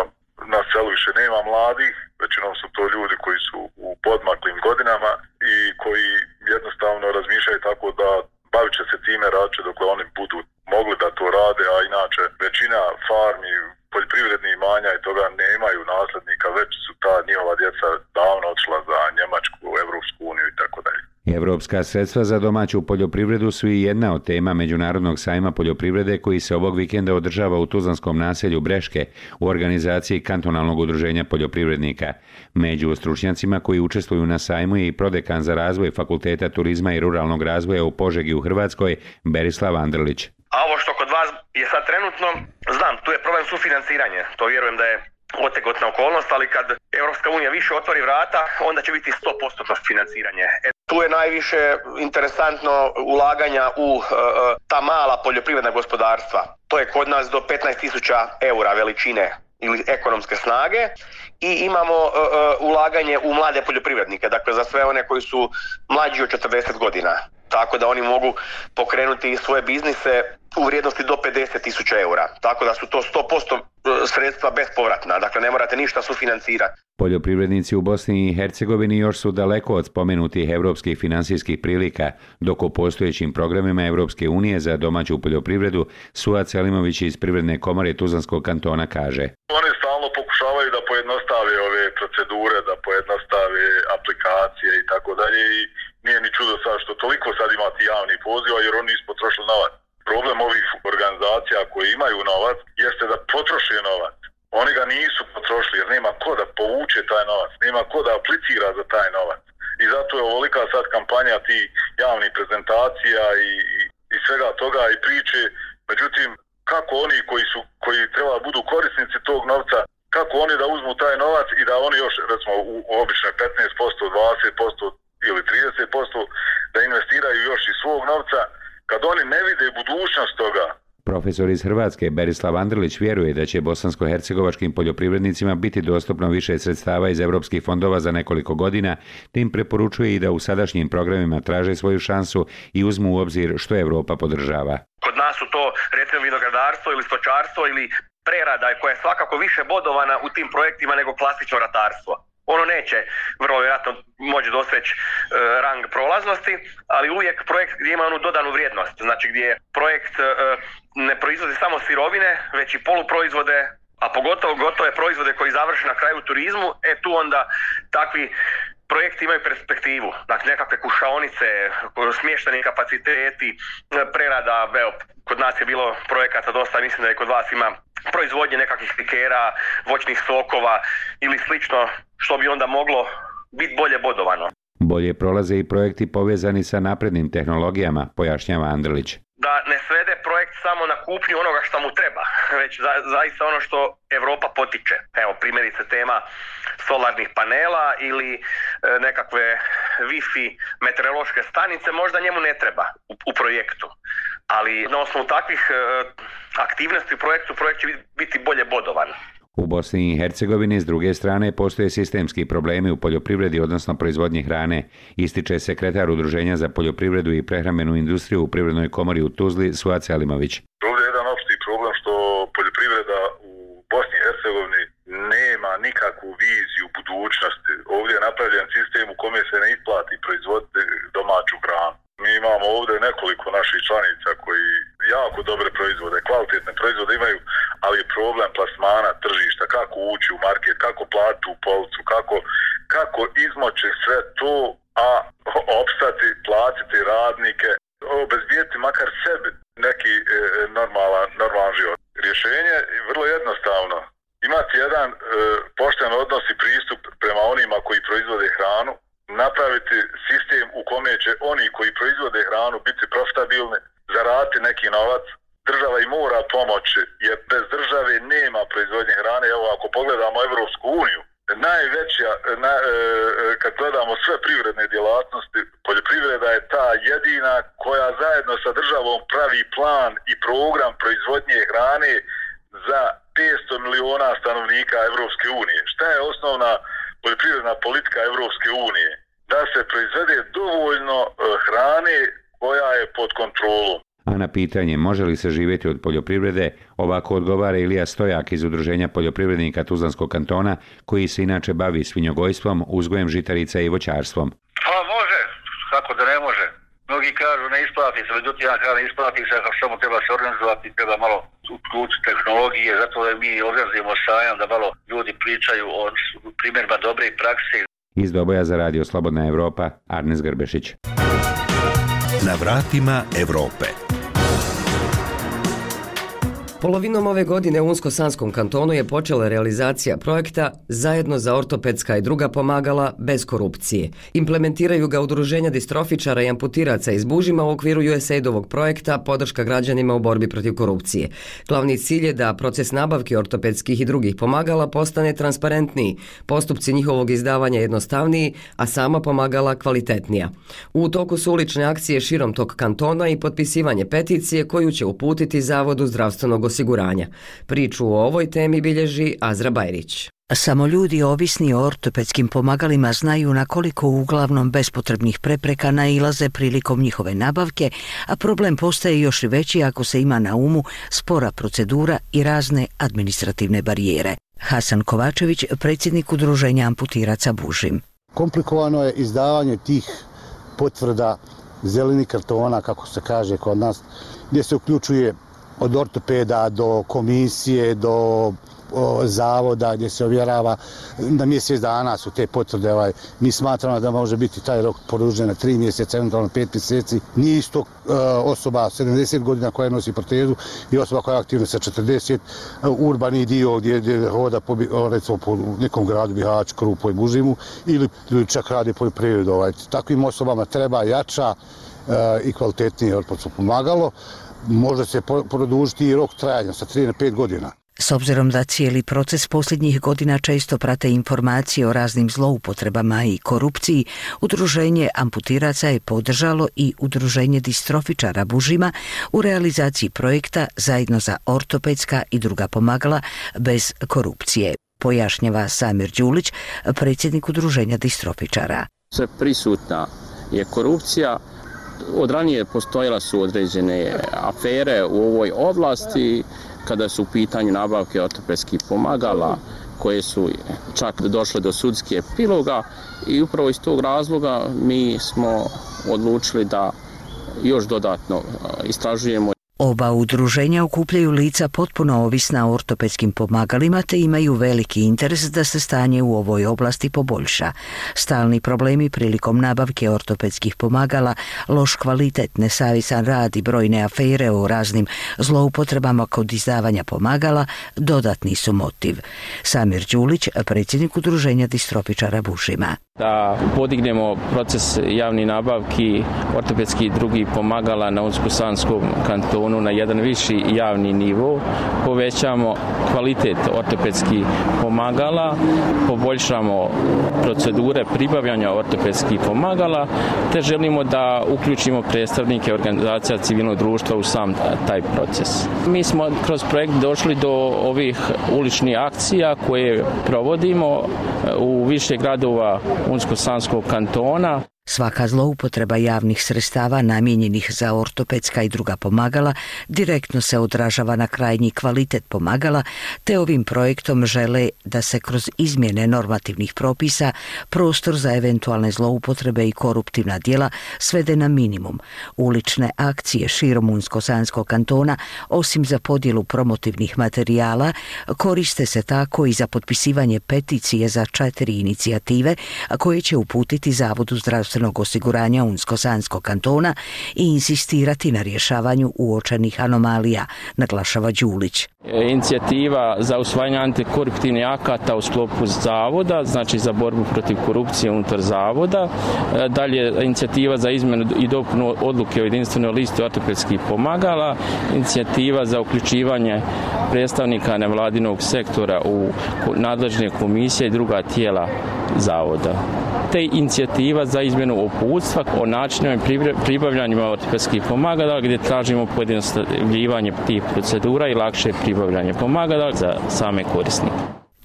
na selu više nema mladih, većinom su to ljudi koji su u podmaklim godinama i koji jednostavno razmišljaju tako da bavit će se time, radit će dok oni budu mogli da to rade, a inače većina farmi, poljoprivrednih imanja i toga nemaju naslednika, već su ta njihova djeca davno odšla za Njemačku, Evropsku uniju i tako dalje. Evropska sredstva za domaću poljoprivredu su i jedna od tema Međunarodnog sajma poljoprivrede koji se ovog vikenda održava u tuzlanskom naselju Breške u organizaciji Kantonalnog udruženja poljoprivrednika. Među stručnjacima koji učestvuju na sajmu je i prodekan za razvoj Fakulteta turizma i ruralnog razvoja u Požegi u Hrvatskoj, Berislav Andrlić. A ovo što kod vas je sad trenutno, znam, tu je problem sufinanciranja, to vjerujem da je otegotna okolnost, ali kad Europska unija više otvori vrata, onda će biti 100% financiranje. Tu je najviše interesantno ulaganja u ta mala poljoprivredna gospodarstva. To je kod nas do 15.000 eura veličine ili ekonomske snage i imamo ulaganje u mlade poljoprivrednike, dakle za sve one koji su mlađi od 40 godina. Tako da oni mogu pokrenuti svoje biznise u vrijednosti do 50.000 eura. Tako da su to 100% sredstva bespovratna, dakle ne morate ništa sufinancirati. Poljoprivrednici u Bosni i Hercegovini još su daleko od spomenutih evropskih finansijskih prilika, dok u postojećim programima Evropske unije za domaću poljoprivredu Suad Selimović iz Privredne komore Tuzlanskog kantona kaže. Oni stalno pokušavaju da pojednostave ove procedure, da pojednostave aplikacije i tako dalje i nije ni čudo sad što toliko sad imati javni poziva jer oni nisu potrošili novac. Problem ovih organizacija koji imaju novac jeste da potroše novac. Oni ga nisu potrošili jer nema ko da povuče taj novac, nema ko da aplicira za taj novac. I zato je ovolika sad kampanja tih javnih prezentacija i svega toga i priče. Međutim, kako oni koji treba budu korisnici tog novca, kako oni da uzmu taj novac i da oni još, recimo, u obične 15%, 20% ili 30% da investiraju još iz svog novca, kad oni ne vide budućnost toga. Profesor iz Hrvatske Berislav Andrlić vjeruje da će bosansko-hercegovačkim poljoprivrednicima biti dostupno više sredstava iz europskih fondova za nekoliko godina, te im preporučuje i da u sadašnjim programima traže svoju šansu i uzmu u obzir što Europa podržava. Kod nas su to recimo vinogradarstvo ili stočarstvo ili prerada koja je svakako više bodovana u tim projektima nego klasično ratarstvo. Ono neće vrlo vjerojatno moći doseći rang prolaznosti, ali uvijek projekt gdje ima onu dodanu vrijednost, znači gdje projekt ne proizvodi samo sirovine, već i poluproizvode, a pogotovo gotove proizvode koji završe na kraju u turizmu, tu onda takvi projekti imaju perspektivu, znači nekakve kušaonice, smješteni kapaciteti, prerada, evo, kod nas je bilo projekata dosta, mislim da je kod vas ima proizvodnje nekakvih likera, voćnih sokova ili slično, što bi onda moglo biti bolje bodovano. Bolje prolaze i projekti povezani sa naprednim tehnologijama, pojašnjava Andrlić. Da ne svede projekt samo na kupnju onoga što mu treba, već zaista ono što Europa potiče. Evo, primjerice tema solarnih panela ili nekakve Wi-Fi meteorološke stanice možda njemu ne treba u projektu. Ali na osnovu takvih aktivnosti u projektu, projekt će biti bolje bodovan. U Bosni i Hercegovini s druge strane postoje sistemski problemi u poljoprivredi, odnosno proizvodnji hrane, ističe sekretar Udruženja za poljoprivredu i prehrambenu industriju u Privrednoj komori u Tuzli, Suad Selimović. Ovdje je jedan opšti problem što poljoprivreda u Bosni i Hercegovini nema nikakvu viziju budućnosti. Ovdje je napravljen sistem u kome se ne isplati proizvoditi domaću hranu. Mi imamo ovdje nekoliko naših članica koji jako dobre proizvode, kvalitetne proizvode imaju, ali je problem plasmana tržišta, kako ući u market, kako platiti u policu, kako izmoći sve to, a opstati, platiti radnike, obezbijeti makar sebi neki normalan život. Rješenje je vrlo jednostavno. Imati jedan pošten odnos i pristup prema onima koji proizvode hranu, napraviti sistem u kome će oni koji proizvode hranu biti profitabilni, zaraditi neki novac, država im mora pomoći, jer bez države nema proizvodnje hrane. Evo, ako pogledamo Evropsku uniju, najveća, kad gledamo sve privredne djelatnosti, poljoprivreda je ta jedina koja zajedno sa državom pravi plan i program proizvodnje hrane za 500 miliona stanovnika Evropske unije. Šta je osnovna poljoprivredna politika Evropske unije da se proizvede dovoljno hrane koja je pod kontrolom. A na pitanje može li se živjeti od poljoprivrede, ovako odgovara Ilija Stojak iz Udruženja poljoprivrednika Tuzlanskog kantona, koji se inače bavi svinjogojstvom, uzgojem žitarica i voćarstvom. Pa može, kako da ne može. Mnogi kažu ne isplati se, međutim ja kažem ne isplati se, ako samo treba se organizovati, treba malo uključiti tehnologije, zato da mi organizujemo sajam da malo ljudi pričaju o primjerima dobre prakse. Iz Doboja za radio Slobodna Evropa, Arnes Grbešić. Na vratima Evrope. Polovinom ove godine u Unsko-Sanskom kantonu je počela realizacija projekta Zajedno za ortopedska i druga pomagala bez korupcije. Implementiraju ga udruženja distrofičara i amputiraca iz Bužima u okviru USAID-ovog projekta Podrška građanima u borbi protiv korupcije. Glavni cilj je da proces nabavke ortopedskih i drugih pomagala postane transparentniji, postupci njihovog izdavanja jednostavniji, a sama pomagala kvalitetnija. U toku su ulične akcije širom tog kantona i potpisivanje peticije koju će uputiti Zavodu zdravstvenog osiguranja. Priču o ovoj temi bilježi Azra Bajrić. Samo ljudi ovisni o ortopedskim pomagalima znaju na koliko uglavnom bespotrebnih prepreka nailaze prilikom njihove nabavke, a problem postaje još i veći ako se ima na umu spora procedura i razne administrativne barijere. Hasan Kovačević, predsjednik Udruženja amputiraca Bužim. Komplikovano je izdavanje tih potvrda zelenih kartona, kako se kaže kod nas, gdje se uključuje od ortopeda do komisije, do zavoda gdje se ovjerava na mjesec dana su te potvrde. Mi smatramo da može biti taj rok produžen na 3 mjeseca, eventualno 5 mjeseci. Nije isto osoba 70 godina koja nosi protezu i osoba koja je aktivna sa 40, urbani dio gdje hoda recimo po nekom gradu Bihać, Krupoj, Bužimu ili čak radi poljoprivredu. Takvim osobama treba jača i kvalitetnije ortopedsko pomagalo. Može se produžiti i rok trajanja sa 3 na 5 godina. S obzirom da cijeli proces posljednjih godina često prate informacije o raznim zloupotrebama i korupciji, Udruženje amputiraca je podržalo i Udruženje distrofičara Bužima u realizaciji projekta Zajedno za ortopedska i druga pomagala bez korupcije, pojašnjava Samir Đulić, predsjednik Udruženja distrofičara. Sve prisutna je korupcija. Od ranije postojala su određene afere u ovoj oblasti kada su u pitanju nabavke ortopedskih pomagala koje su čak došle do sudskih epiloga i upravo iz tog razloga mi smo odlučili da još dodatno istražujemo. Oba udruženja okupljaju lica potpuno ovisna o ortopedskim pomagalima te imaju veliki interes da se stanje u ovoj oblasti poboljša. Stalni problemi prilikom nabavke ortopedskih pomagala, loš kvalitet, nesavisan rad i brojne afere o raznim zloupotrebama kod izdavanja pomagala dodatni su motiv. Samir Đulić, predsjednik Udruženja distrofičara Bužima. Da podignemo proces javnih nabavki ortopedskih i drugih pomagala na Unsko-Sanskom kantonu na jedan viši javni nivo, povećamo kvalitet ortopedskih pomagala, poboljšamo procedure pribavljanja ortopedskih pomagala, te želimo da uključimo predstavnike organizacija civilnog društva u sam taj proces. Mi smo kroz projekt došli do ovih uličnih akcija koje provodimo u više gradova Unsko-Sanskog kantona. Svaka zloupotreba javnih sredstava namijenjenih za ortopedska i druga pomagala direktno se odražava na krajnji kvalitet pomagala, te ovim projektom žele da se kroz izmjene normativnih propisa prostor za eventualne zloupotrebe i koruptivna djela svede na minimum. Ulične akcije širom Unsko-Sanskog kantona, osim za podjelu promotivnih materijala, koriste se tako i za potpisivanje peticije za 4 inicijative koje će uputiti Zavodu zdravstvenog osiguranja Unsko-Sanskog kantona i insistirati na rješavanju uočenih anomalija, naglašava Đulić. Inicijativa za usvajanje antikoruptivnih akata u sklopu zavoda, znači za borbu protiv korupcije unutar zavoda. Dalje, inicijativa za izmjenu i dopunu odluke o jedinstvenoj listi ortopedskih pomagala, inicijativa za uključivanje predstavnika nevladinog sektora u nadležne komisije i druga tijela zavoda. Te inicijativa za izmjenu uputstva o načinima i pribavljanjima ortopedskih pomagala gdje tražimo pojednostavljivanje tih procedura i lakše pribavljanje pomagala za same korisnike.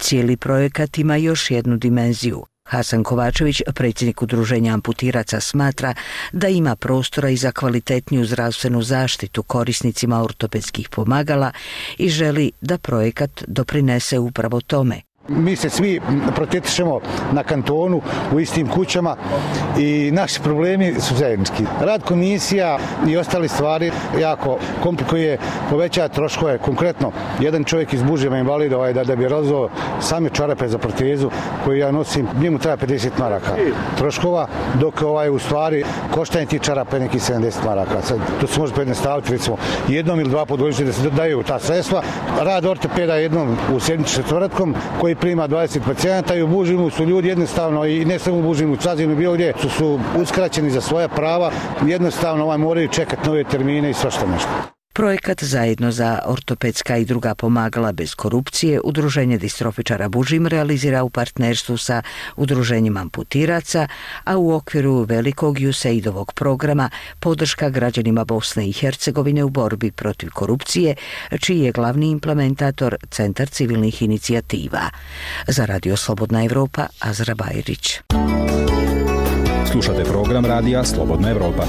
Cijeli projekat ima još jednu dimenziju. Hasan Kovačević, predsjednik udruženja amputiraca, smatra da ima prostora i za kvalitetniju zdravstvenu zaštitu korisnicima ortopedskih pomagala i želi da projekat doprinese upravo tome. Mi se svi protetišemo na kantonu u istim kućama i naši problemi su zajednički. Rad komisija i ostale stvari jako komplikuje, povećava troškove. Konkretno, jedan čovjek iz Buževa invalida da bi razvao same čarape za protezu koju ja nosim, njemu treba 50 maraka troškova, dok u stvari koštanje tih čarapa je neki 70 maraka. Sad, to se može pojednostaviti, recimo, jednom ili dva puta godišnje da se daju ta sredstva. Rad ortopeda jednom u sedmicu četvrtkom koji prima 20 pacijenata i u Bužimu su ljudi jednostavno, i ne samo u Bužimu, u Cazinu, bilo gdje, su uskraćeni za svoja prava, jednostavno moraju čekati nove termine i svašta nešto. Projekat Zajedno za ortopedska i druga pomagala bez korupcije Udruženje distrofičara Bužim realizira u partnerstvu sa Udruženjem amputiraca, a u okviru velikog USAID-ovog programa podrška građanima Bosne i Hercegovine u borbi protiv korupcije, čiji je glavni implementator Centar civilnih inicijativa. Za Radio Slobodna Evropa, Azra Bajrić. Slušate program radija Slobodna Evropa.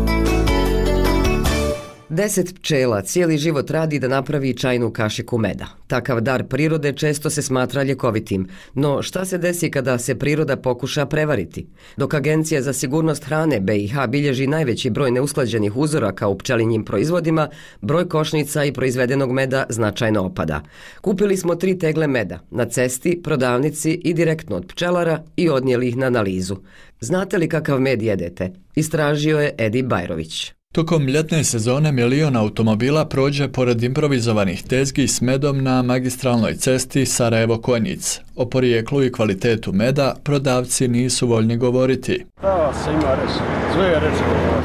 10 pčela cijeli život radi da napravi čajnu kašiku meda. Takav dar prirode često se smatra ljekovitim. No šta se desi kada se priroda pokuša prevariti? Dok Agencija za sigurnost hrane BiH bilježi najveći broj neusklađenih uzoraka u pčelinjim proizvodima, broj košnica i proizvedenog meda značajno opada. Kupili smo 3 tegle meda na cesti, prodavnici i direktno od pčelara i odnijeli ih na analizu. Znate li kakav med jedete? Istražio je Edi Bajrović. Tokom ljetne sezone milion automobila prođe pored improvizovanih tezgi s medom na magistralnoj cesti Sarajevo-Konjic. O porijeklu i kvalitetu meda prodavci nisu voljni govoriti. Da, se ima reći. Sve je reći.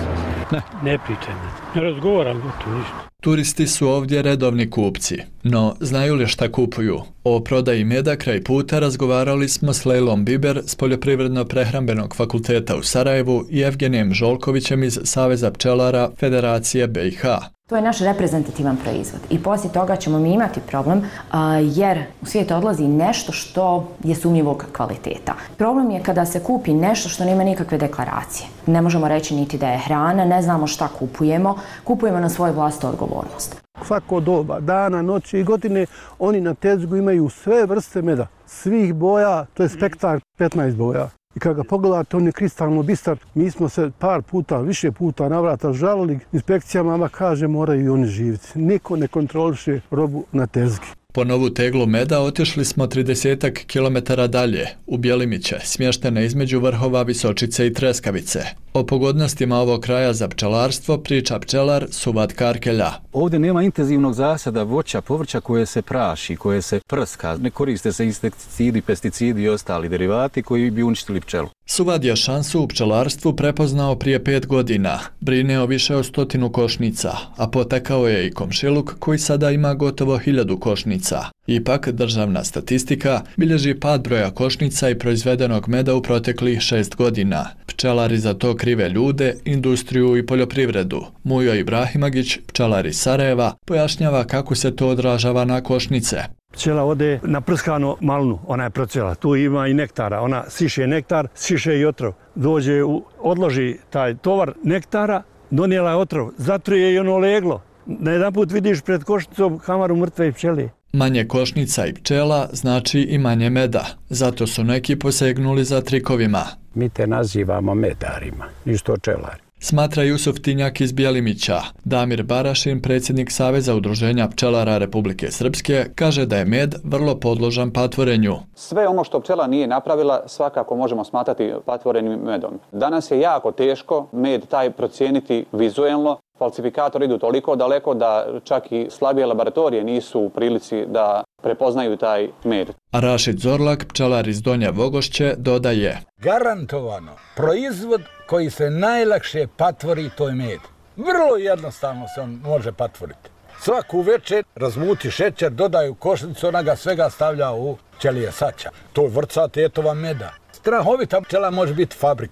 Ne pričaj me. Ne razgovaram gotovo ništa. Turisti su ovdje redovni kupci, no znaju li šta kupuju? O prodaji meda kraj puta razgovarali smo s Lejlom Biber s Poljoprivredno-prehrambenog fakulteta u Sarajevu i Evgenijem Žolkovićem iz Saveza pčelara Federacije BiH. To je naš reprezentativan proizvod i poslije toga ćemo mi imati problem jer u svijet odlazi nešto što je sumnjivog kvaliteta. Problem je kada se kupi nešto što nema nikakve deklaracije. Ne možemo reći niti da je hrana, ne znamo šta kupujemo na svoju vlastitu odgovornost. Svako doba, dana, noći i godine, oni na tezgu imaju sve vrste meda, svih boja, to je spektar 15 boja. I kada ga pogledate, on je kristalno bistar. Mi smo se više puta navrata žalili inspekcijama, ama kaže moraju i oni živjeti. Niko ne kontroliše robu na tezgi. Po novu teglu meda otišli smo 30 kilometara dalje, u Bjelimiće, smještene između vrhova Visočice i Treskavice. O pogodnostima ovog kraja za pčelarstvo priča pčelar Suvat Karkelja. Ovdje nema intenzivnog zasada voća, povrća koje se praši, koje se prska. Ne koriste se insekticidi, pesticidi i ostali derivati koji bi uništili pčelu. Suvad je šansu u pčelarstvu prepoznao prije 5 godina. Brine o više od 100 košnica, a potekao je i komšiluk koji sada ima gotovo 1000 košnica. Ipak, državna statistika bilježi pad broja košnica i proizvedenog meda u proteklih 6 godina. Pčelari za to krive ljude, industriju i poljoprivredu. Mujo Ibrahimagić, pčelar iz Sarajeva, pojašnjava kako se to odražava na košnice. Pčela ode na prskanu malnu, ona je procela. Tu ima i nektara, ona siše nektar, siše i otrov. Dođe, odloži taj tovar nektara, donijela je otrov, zatruje i ono leglo. Na jedan put vidiš pred košnicom kamaru mrtve pčele. Manje košnica i pčela znači i manje meda. Zato su neki posegnuli za trikovima. Mi te nazivamo medarima, ništo pčelari. Smatra Jusuf Tinjak iz Bjelimića. Damir Barašin, predsjednik Saveza udruženja pčelara Republike Srpske, kaže da je med vrlo podložan patvorenju. Sve ono što pčela nije napravila svakako možemo smatrati patvorenim medom. Danas je jako teško med taj procijeniti vizuelno. Falsifikatori idu toliko daleko da čak i slabije laboratorije nisu u prilici da prepoznaju taj med. A Rašid Zorlak, pčelar iz Donje Vogošće, dodaje: Garantovano, proizvod koji se najlakše patvori, to je med. Vrlo jednostavno se on može patvoriti. Svaku večer razmuti šećer, dodaju košnicu, ona ga svega stavlja u ćelije sača. To je vrca tetova meda. Strahovita pčela može biti fabrika.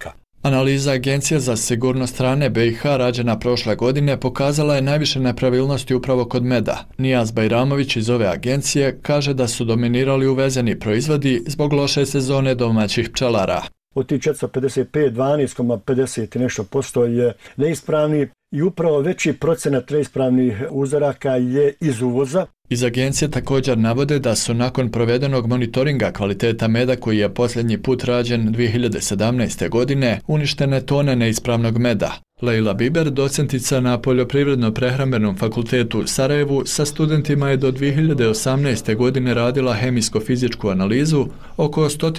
Analiza Agencije za sigurnost hrane BiH rađena prošle godine pokazala je najviše nepravilnosti upravo kod meda. Nijaz Bajramović iz ove agencije kaže da su dominirali uvezeni proizvodi zbog loše sezone domaćih pčelara. Od tih 455, 12,50 i nešto posto je neispravni i upravo veći procenat neispravnih uzoraka je iz uvoza. Iz agencije također navode da su nakon provedenog monitoringa kvaliteta meda koji je posljednji put rađen 2017. godine uništene tone neispravnog meda. Leila Biber, docentica na Poljoprivredno-prehrambenom fakultetu u Sarajevu, sa studentima je do 2018. godine radila hemijsko-fizičku analizu oko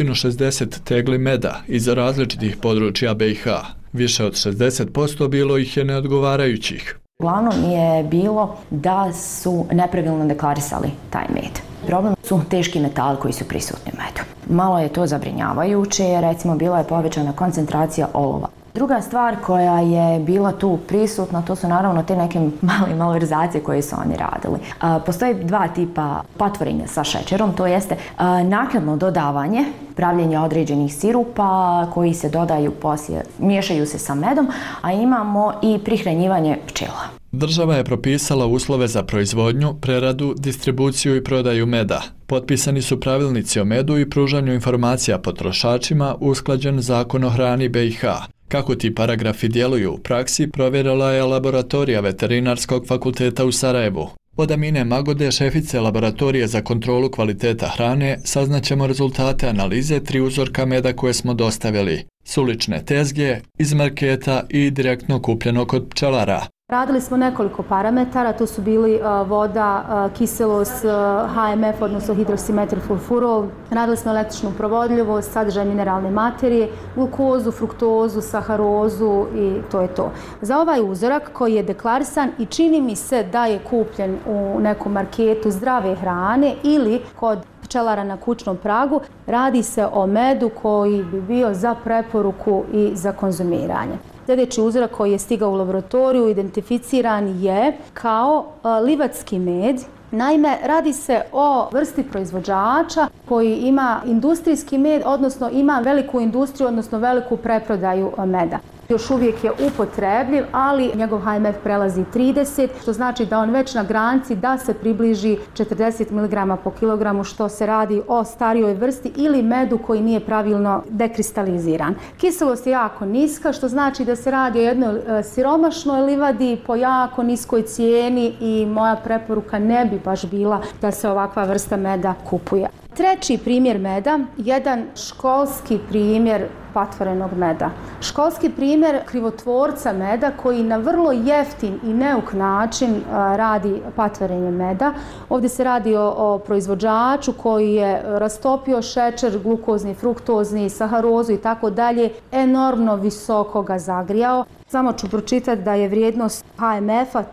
160 tegli meda iz različitih područja BiH. Više od 60% bilo ih je neodgovarajućih. Uglavnom je bilo da su nepravilno deklarisali taj med. Problem su teški metali koji su prisutni u medu. Malo je to zabrinjavajuće, recimo bila je povećana koncentracija olova. Druga stvar koja je bila tu prisutna, to su naravno te neke male malverzacije koje su oni radili. Postoji dva tipa patvorenja sa šećerom, to jeste naknadno dodavanje, pravljenje određenih sirupa koji se dodaju poslije, miješaju se sa medom, a imamo i prihranjivanje pčela. Država je propisala uslove za proizvodnju, preradu, distribuciju i prodaju meda. Potpisani su pravilnici o medu i pružanju informacija potrošačima, usklađen Zakon o hrani BiH. Kako ti paragrafi djeluju u praksi, provjerila je laboratorija Veterinarskog fakulteta u Sarajevu. Od Amine Magode, šefice laboratorije za kontrolu kvaliteta hrane, saznaćemo rezultate analize 3 uzorka meda koje smo dostavili. S ulične tezge, iz marketa i direktno kupljeno kod pčelara. Radili smo nekoliko parametara, to su bili voda, kiselost, HMF, odnosno hidroksimetilfurfurol. Radili smo električnu provodljivost, sadržaj mineralne materije, glukozu, fruktozu, saharozu i to je to. Za ovaj uzorak koji je deklarisan i čini mi se da je kupljen u nekom marketu zdrave hrane ili kod pčelara na kućnom pragu, radi se o medu koji bi bio za preporuku i za konzumiranje. Sljedeći uzorak koji je stigao u laboratoriju identificiran je kao livatski med. Naime, radi se o vrsti proizvođača koji ima industrijski med, odnosno ima veliku industriju, odnosno veliku preprodaju meda. Još uvijek je upotrebljiv, ali njegov HMF prelazi 30, što znači da on već na granici da se približi 40 mg po kilogramu, što se radi o starijoj vrsti ili medu koji nije pravilno dekristaliziran. Kiselost je jako niska, što znači da se radi o jednoj siromašnoj livadi po jako niskoj cijeni i moja preporuka ne bi baš bila da se ovakva vrsta meda kupuje. Treći primjer meda, jedan školski primjer patvorenog meda. Školski primjer krivotvorca meda koji na vrlo jeftin i neuk način radi patvorenje meda. Ovdje se radi o proizvođaču koji je rastopio šećer, glukozni, fruktozni, saharozu i tako dalje, enormno visoko ga zagrijao. Samo ću pročitati da je vrijednost HMF-a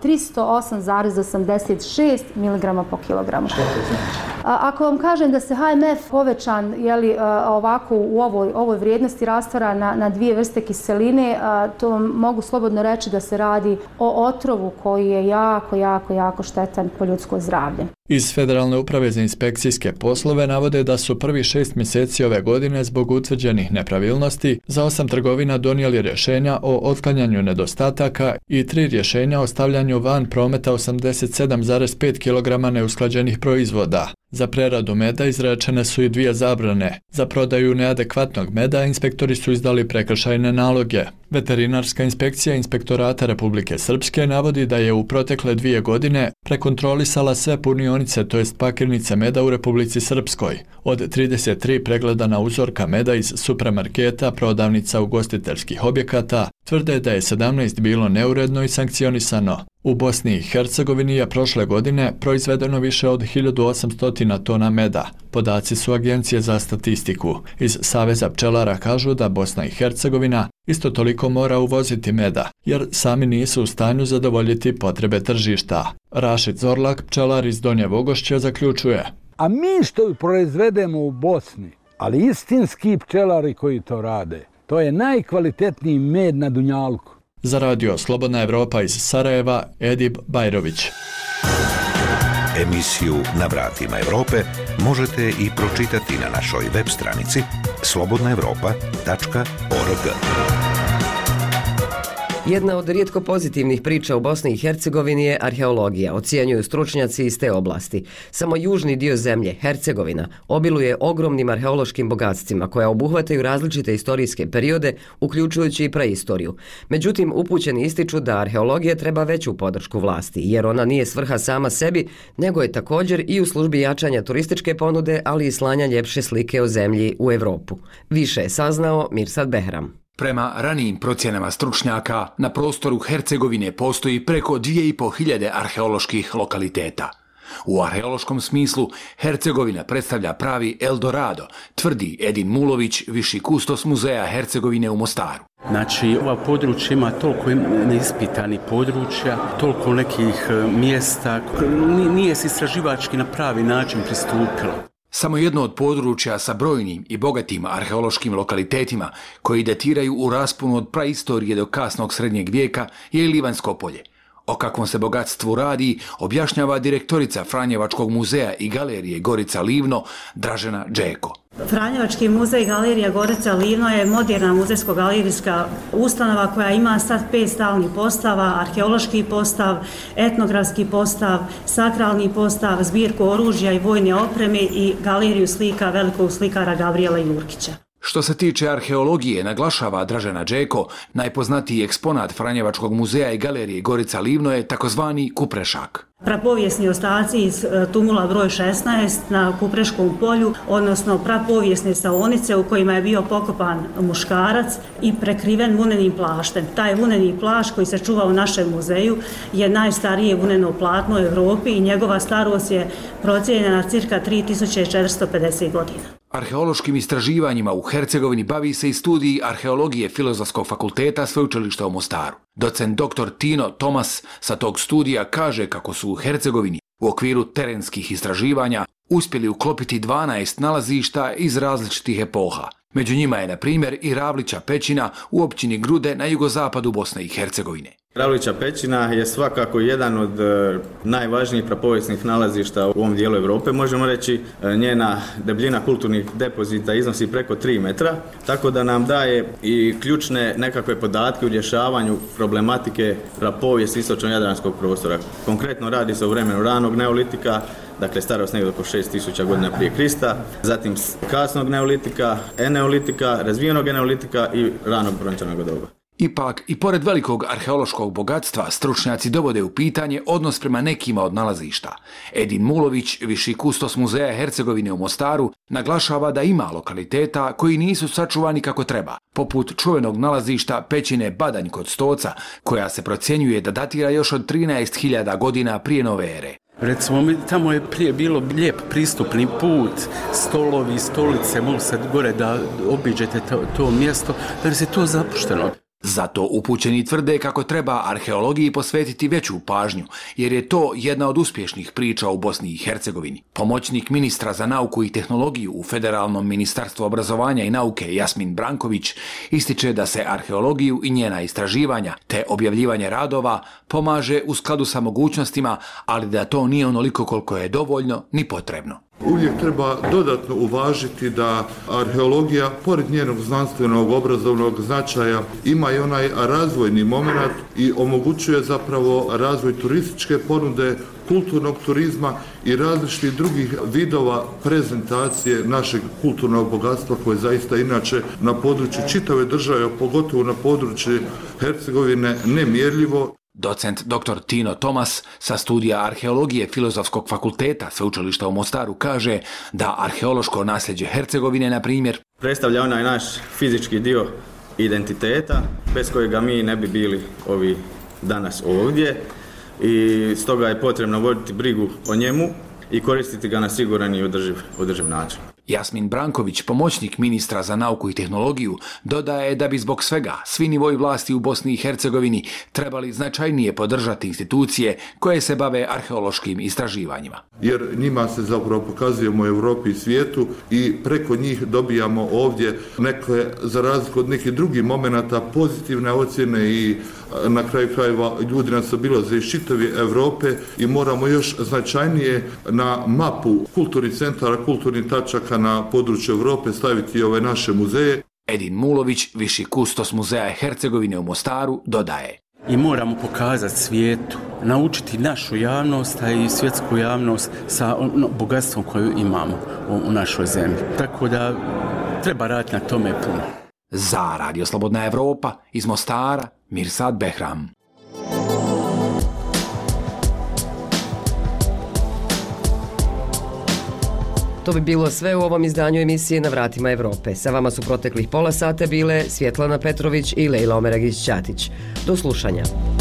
308,86 mg po kilogramu. Što to znači? Ako vam kažem da se HMF povećan ovako u ovoj vrijednosti rastvara na dvije vrste kiseline, to vam mogu slobodno reći da se radi o otrovu koji je jako štetan po ljudsko zdravlje. Iz Federalne uprave za inspekcijske poslove navode da su prvi 6 mjeseci ove godine zbog utvrđenih nepravilnosti za 8 trgovina donijeli rješenja o otklanjanju nedostataka i 3 rješenja o stavljanju van prometa 87,5 kg neusklađenih proizvoda. Za preradu meda izrečene su i 2 zabrane. Za prodaju neadekvatnog meda inspektori su izdali prekršajne naloge. Veterinarska inspekcija Inspektorata Republike Srpske navodi da je u protekle 2 godine prekontrolisala sve punionice, to jest pakirnice meda u Republici Srpskoj. Od 33 pregledana uzorka meda iz supermarketa, prodavnica, ugostiteljskih objekata, tvrde da je 17 bilo neuredno i sankcionisano. U Bosni i Hercegovini je prošle godine proizvedeno više od 1800 tona meda. Podaci su Agencije za statistiku. Iz Saveza pčelara kažu da Bosna i Hercegovina isto toliko mora uvoziti meda, jer sami nisu u stanju zadovoljiti potrebe tržišta. Rašid Zorlak, pčelar iz Donje Vogošće, zaključuje. A mi što proizvedemo u Bosni, ali istinski pčelari koji to rade, to je najkvalitetniji med na dunjalku. Za radio Slobodna Evropa iz Sarajeva, Edib Bajrović. Emisiju Na vratima Evrope možete i pročitati na našoj web stranici slobodnaevropa.org. Jedna od rijetko pozitivnih priča u Bosni i Hercegovini je arheologija, ocjenjuju stručnjaci iz te oblasti. Samo južni dio zemlje, Hercegovina, obiluje ogromnim arheološkim bogatstvima koja obuhvataju različite historijske periode, uključujući i preistoriju. Međutim, upućeni ističu da arheologija treba veću podršku vlasti, jer ona nije svrha sama sebi, nego je također i u službi jačanja turističke ponude, ali i slanja ljepše slike o zemlji u Evropu. Više je saznao Mirsad Behram. Prema ranijim procjenama stručnjaka, na prostoru Hercegovine postoji preko 2500 arheoloških lokaliteta. U arheološkom smislu, Hercegovina predstavlja pravi Eldorado, tvrdi Edin Mulović, viši kustos muzeja Hercegovine u Mostaru. Znači, ova područja ima toliko neispitanih područja, toliko nekih mjesta, nije se istraživački na pravi način pristupilo. Samo jedno od područja sa brojnim i bogatim arheološkim lokalitetima koji datiraju u rasponu od praistorije do kasnog srednjeg vijeka je Livanjsko polje. O kakvom se bogatstvu radi objašnjava direktorica Franjevačkog muzeja i galerije Gorica Livno Dražena Džeko. Franjevački muzej i galerija Gorica Livno je moderna muzejsko-galerijska ustanova koja ima sad 5 stalnih postava, arheološki postav, etnografski postav, sakralni postav, zbirku oružja i vojne opreme i galeriju slika velikog slikara Gavrijela Jurkića. Što se tiče arheologije, naglašava Dražena Džeko, najpoznatiji eksponat Franjevačkog muzeja i galerije Gorica Livno je takozvani kuprešak. Prapovijesni ostaci iz tumula broj 16 na Kupreškom polju, odnosno prapovijesne saonice u kojima je bio pokopan muškarac i prekriven vunenim plaštem. Taj vuneni plašt koji se čuva u našem muzeju je najstarije vuneno platno u Europi i njegova starost je procijenjena na cirka 3450 godina. Arheološkim istraživanjima u Hercegovini bavi se i studij arheologije Filozofskog fakulteta Sveučilišta u Mostaru. Docent dr. Tino Tomas sa tog studija kaže kako su u Hercegovini u okviru terenskih istraživanja uspjeli uklopiti 12 nalazišta iz različitih epoha. Među njima je, na primjer, i Ravlića pećina u općini Grude na jugozapadu Bosne i Hercegovine. Ravlića pećina je svakako jedan od najvažnijih prapovijesnih nalazišta u ovom dijelu Europe. Možemo reći, njena debljina kulturnih depozita iznosi preko 3 metra, tako da nam daje i ključne nekakve podatke u rješavanju problematike prapovijesti istočno-jadranskog prostora. Konkretno radi se o vremenu ranog neolitika, dakle starost negdje oko 6000 godina prije Krista, zatim kasnog neolitika, eneolitika, razvijenog eneolitika i ranog brončanog doba. Ipak, i pored velikog arheološkog bogatstva, stručnjaci dovode u pitanje odnos prema nekima od nalazišta. Edin Mulović, viši kustos muzeja Hercegovine u Mostaru, naglašava da ima lokaliteta koji nisu sačuvani kako treba, poput čuvenog nalazišta pećine Badanj kod Stoca, koja se procjenjuje da datira još od 13.000 godina prije nove ere. Recimo, tamo je prije bilo lijep pristupni put, stolovi, stolice, mogu sad gore da obiđete to mjesto, jer se to zapušteno. Zato upućeni tvrde kako treba arheologiji posvetiti veću pažnju, jer je to jedna od uspješnih priča u Bosni i Hercegovini. Pomoćnik ministra za nauku i tehnologiju u Federalnom ministarstvu obrazovanja i nauke Jasmin Branković ističe da se arheologiju i njena istraživanja te objavljivanje radova pomaže u skladu sa mogućnostima, ali da to nije onoliko koliko je dovoljno ni potrebno. Uvijek treba dodatno uvažiti da arheologija, pored njenog znanstvenog obrazovnog značaja, ima i onaj razvojni moment i omogućuje zapravo razvoj turističke ponude, kulturnog turizma i različitih drugih vidova prezentacije našeg kulturnog bogatstva koje zaista inače na području čitave države, pogotovo na području Hercegovine, nemjerljivo. Docent dr. Tino Tomas sa studija arheologije Filozofskog fakulteta Sveučilišta u Mostaru kaže da arheološko nasljeđe Hercegovine, na primjer, predstavlja onaj naš fizički dio identiteta bez kojega mi ne bi bili ovi danas ovdje i stoga je potrebno voditi brigu o njemu i koristiti ga na siguran i održiv način. Jasmin Branković, pomoćnik ministra za nauku i tehnologiju, dodaje da bi zbog svega svi nivoji vlasti u Bosni i Hercegovini trebali značajnije podržati institucije koje se bave arheološkim istraživanjima. Jer njima se zapravo pokazujemo u Europi i svijetu i preko njih dobijamo ovdje neke, za razliku od nekih drugih momenata, pozitivne ocjene i na kraju krajeva ljudi nas obilaze iz čitave Europe i moramo još značajnije na mapu kulturnih centara, kulturnih tačaka na području Europe staviti ove naše muzeje. Edin Mulović, viši kustos muzeja Hercegovine u Mostaru, dodaje. I moramo pokazati svijetu, naučiti našu javnost, a i svjetsku javnost sa bogatstvom koju imamo u našoj zemlji. Tako da treba raditi na tome puno. Za Radio Slobodna Evropa iz Mostara, Mirsad Behram. To bi bilo sve u ovom izdanju emisije Na vratima Evrope. Sa vama su proteklih pola sata bile Svjetlana Petrović i Lejla Omeragić-Ćatić. Do slušanja.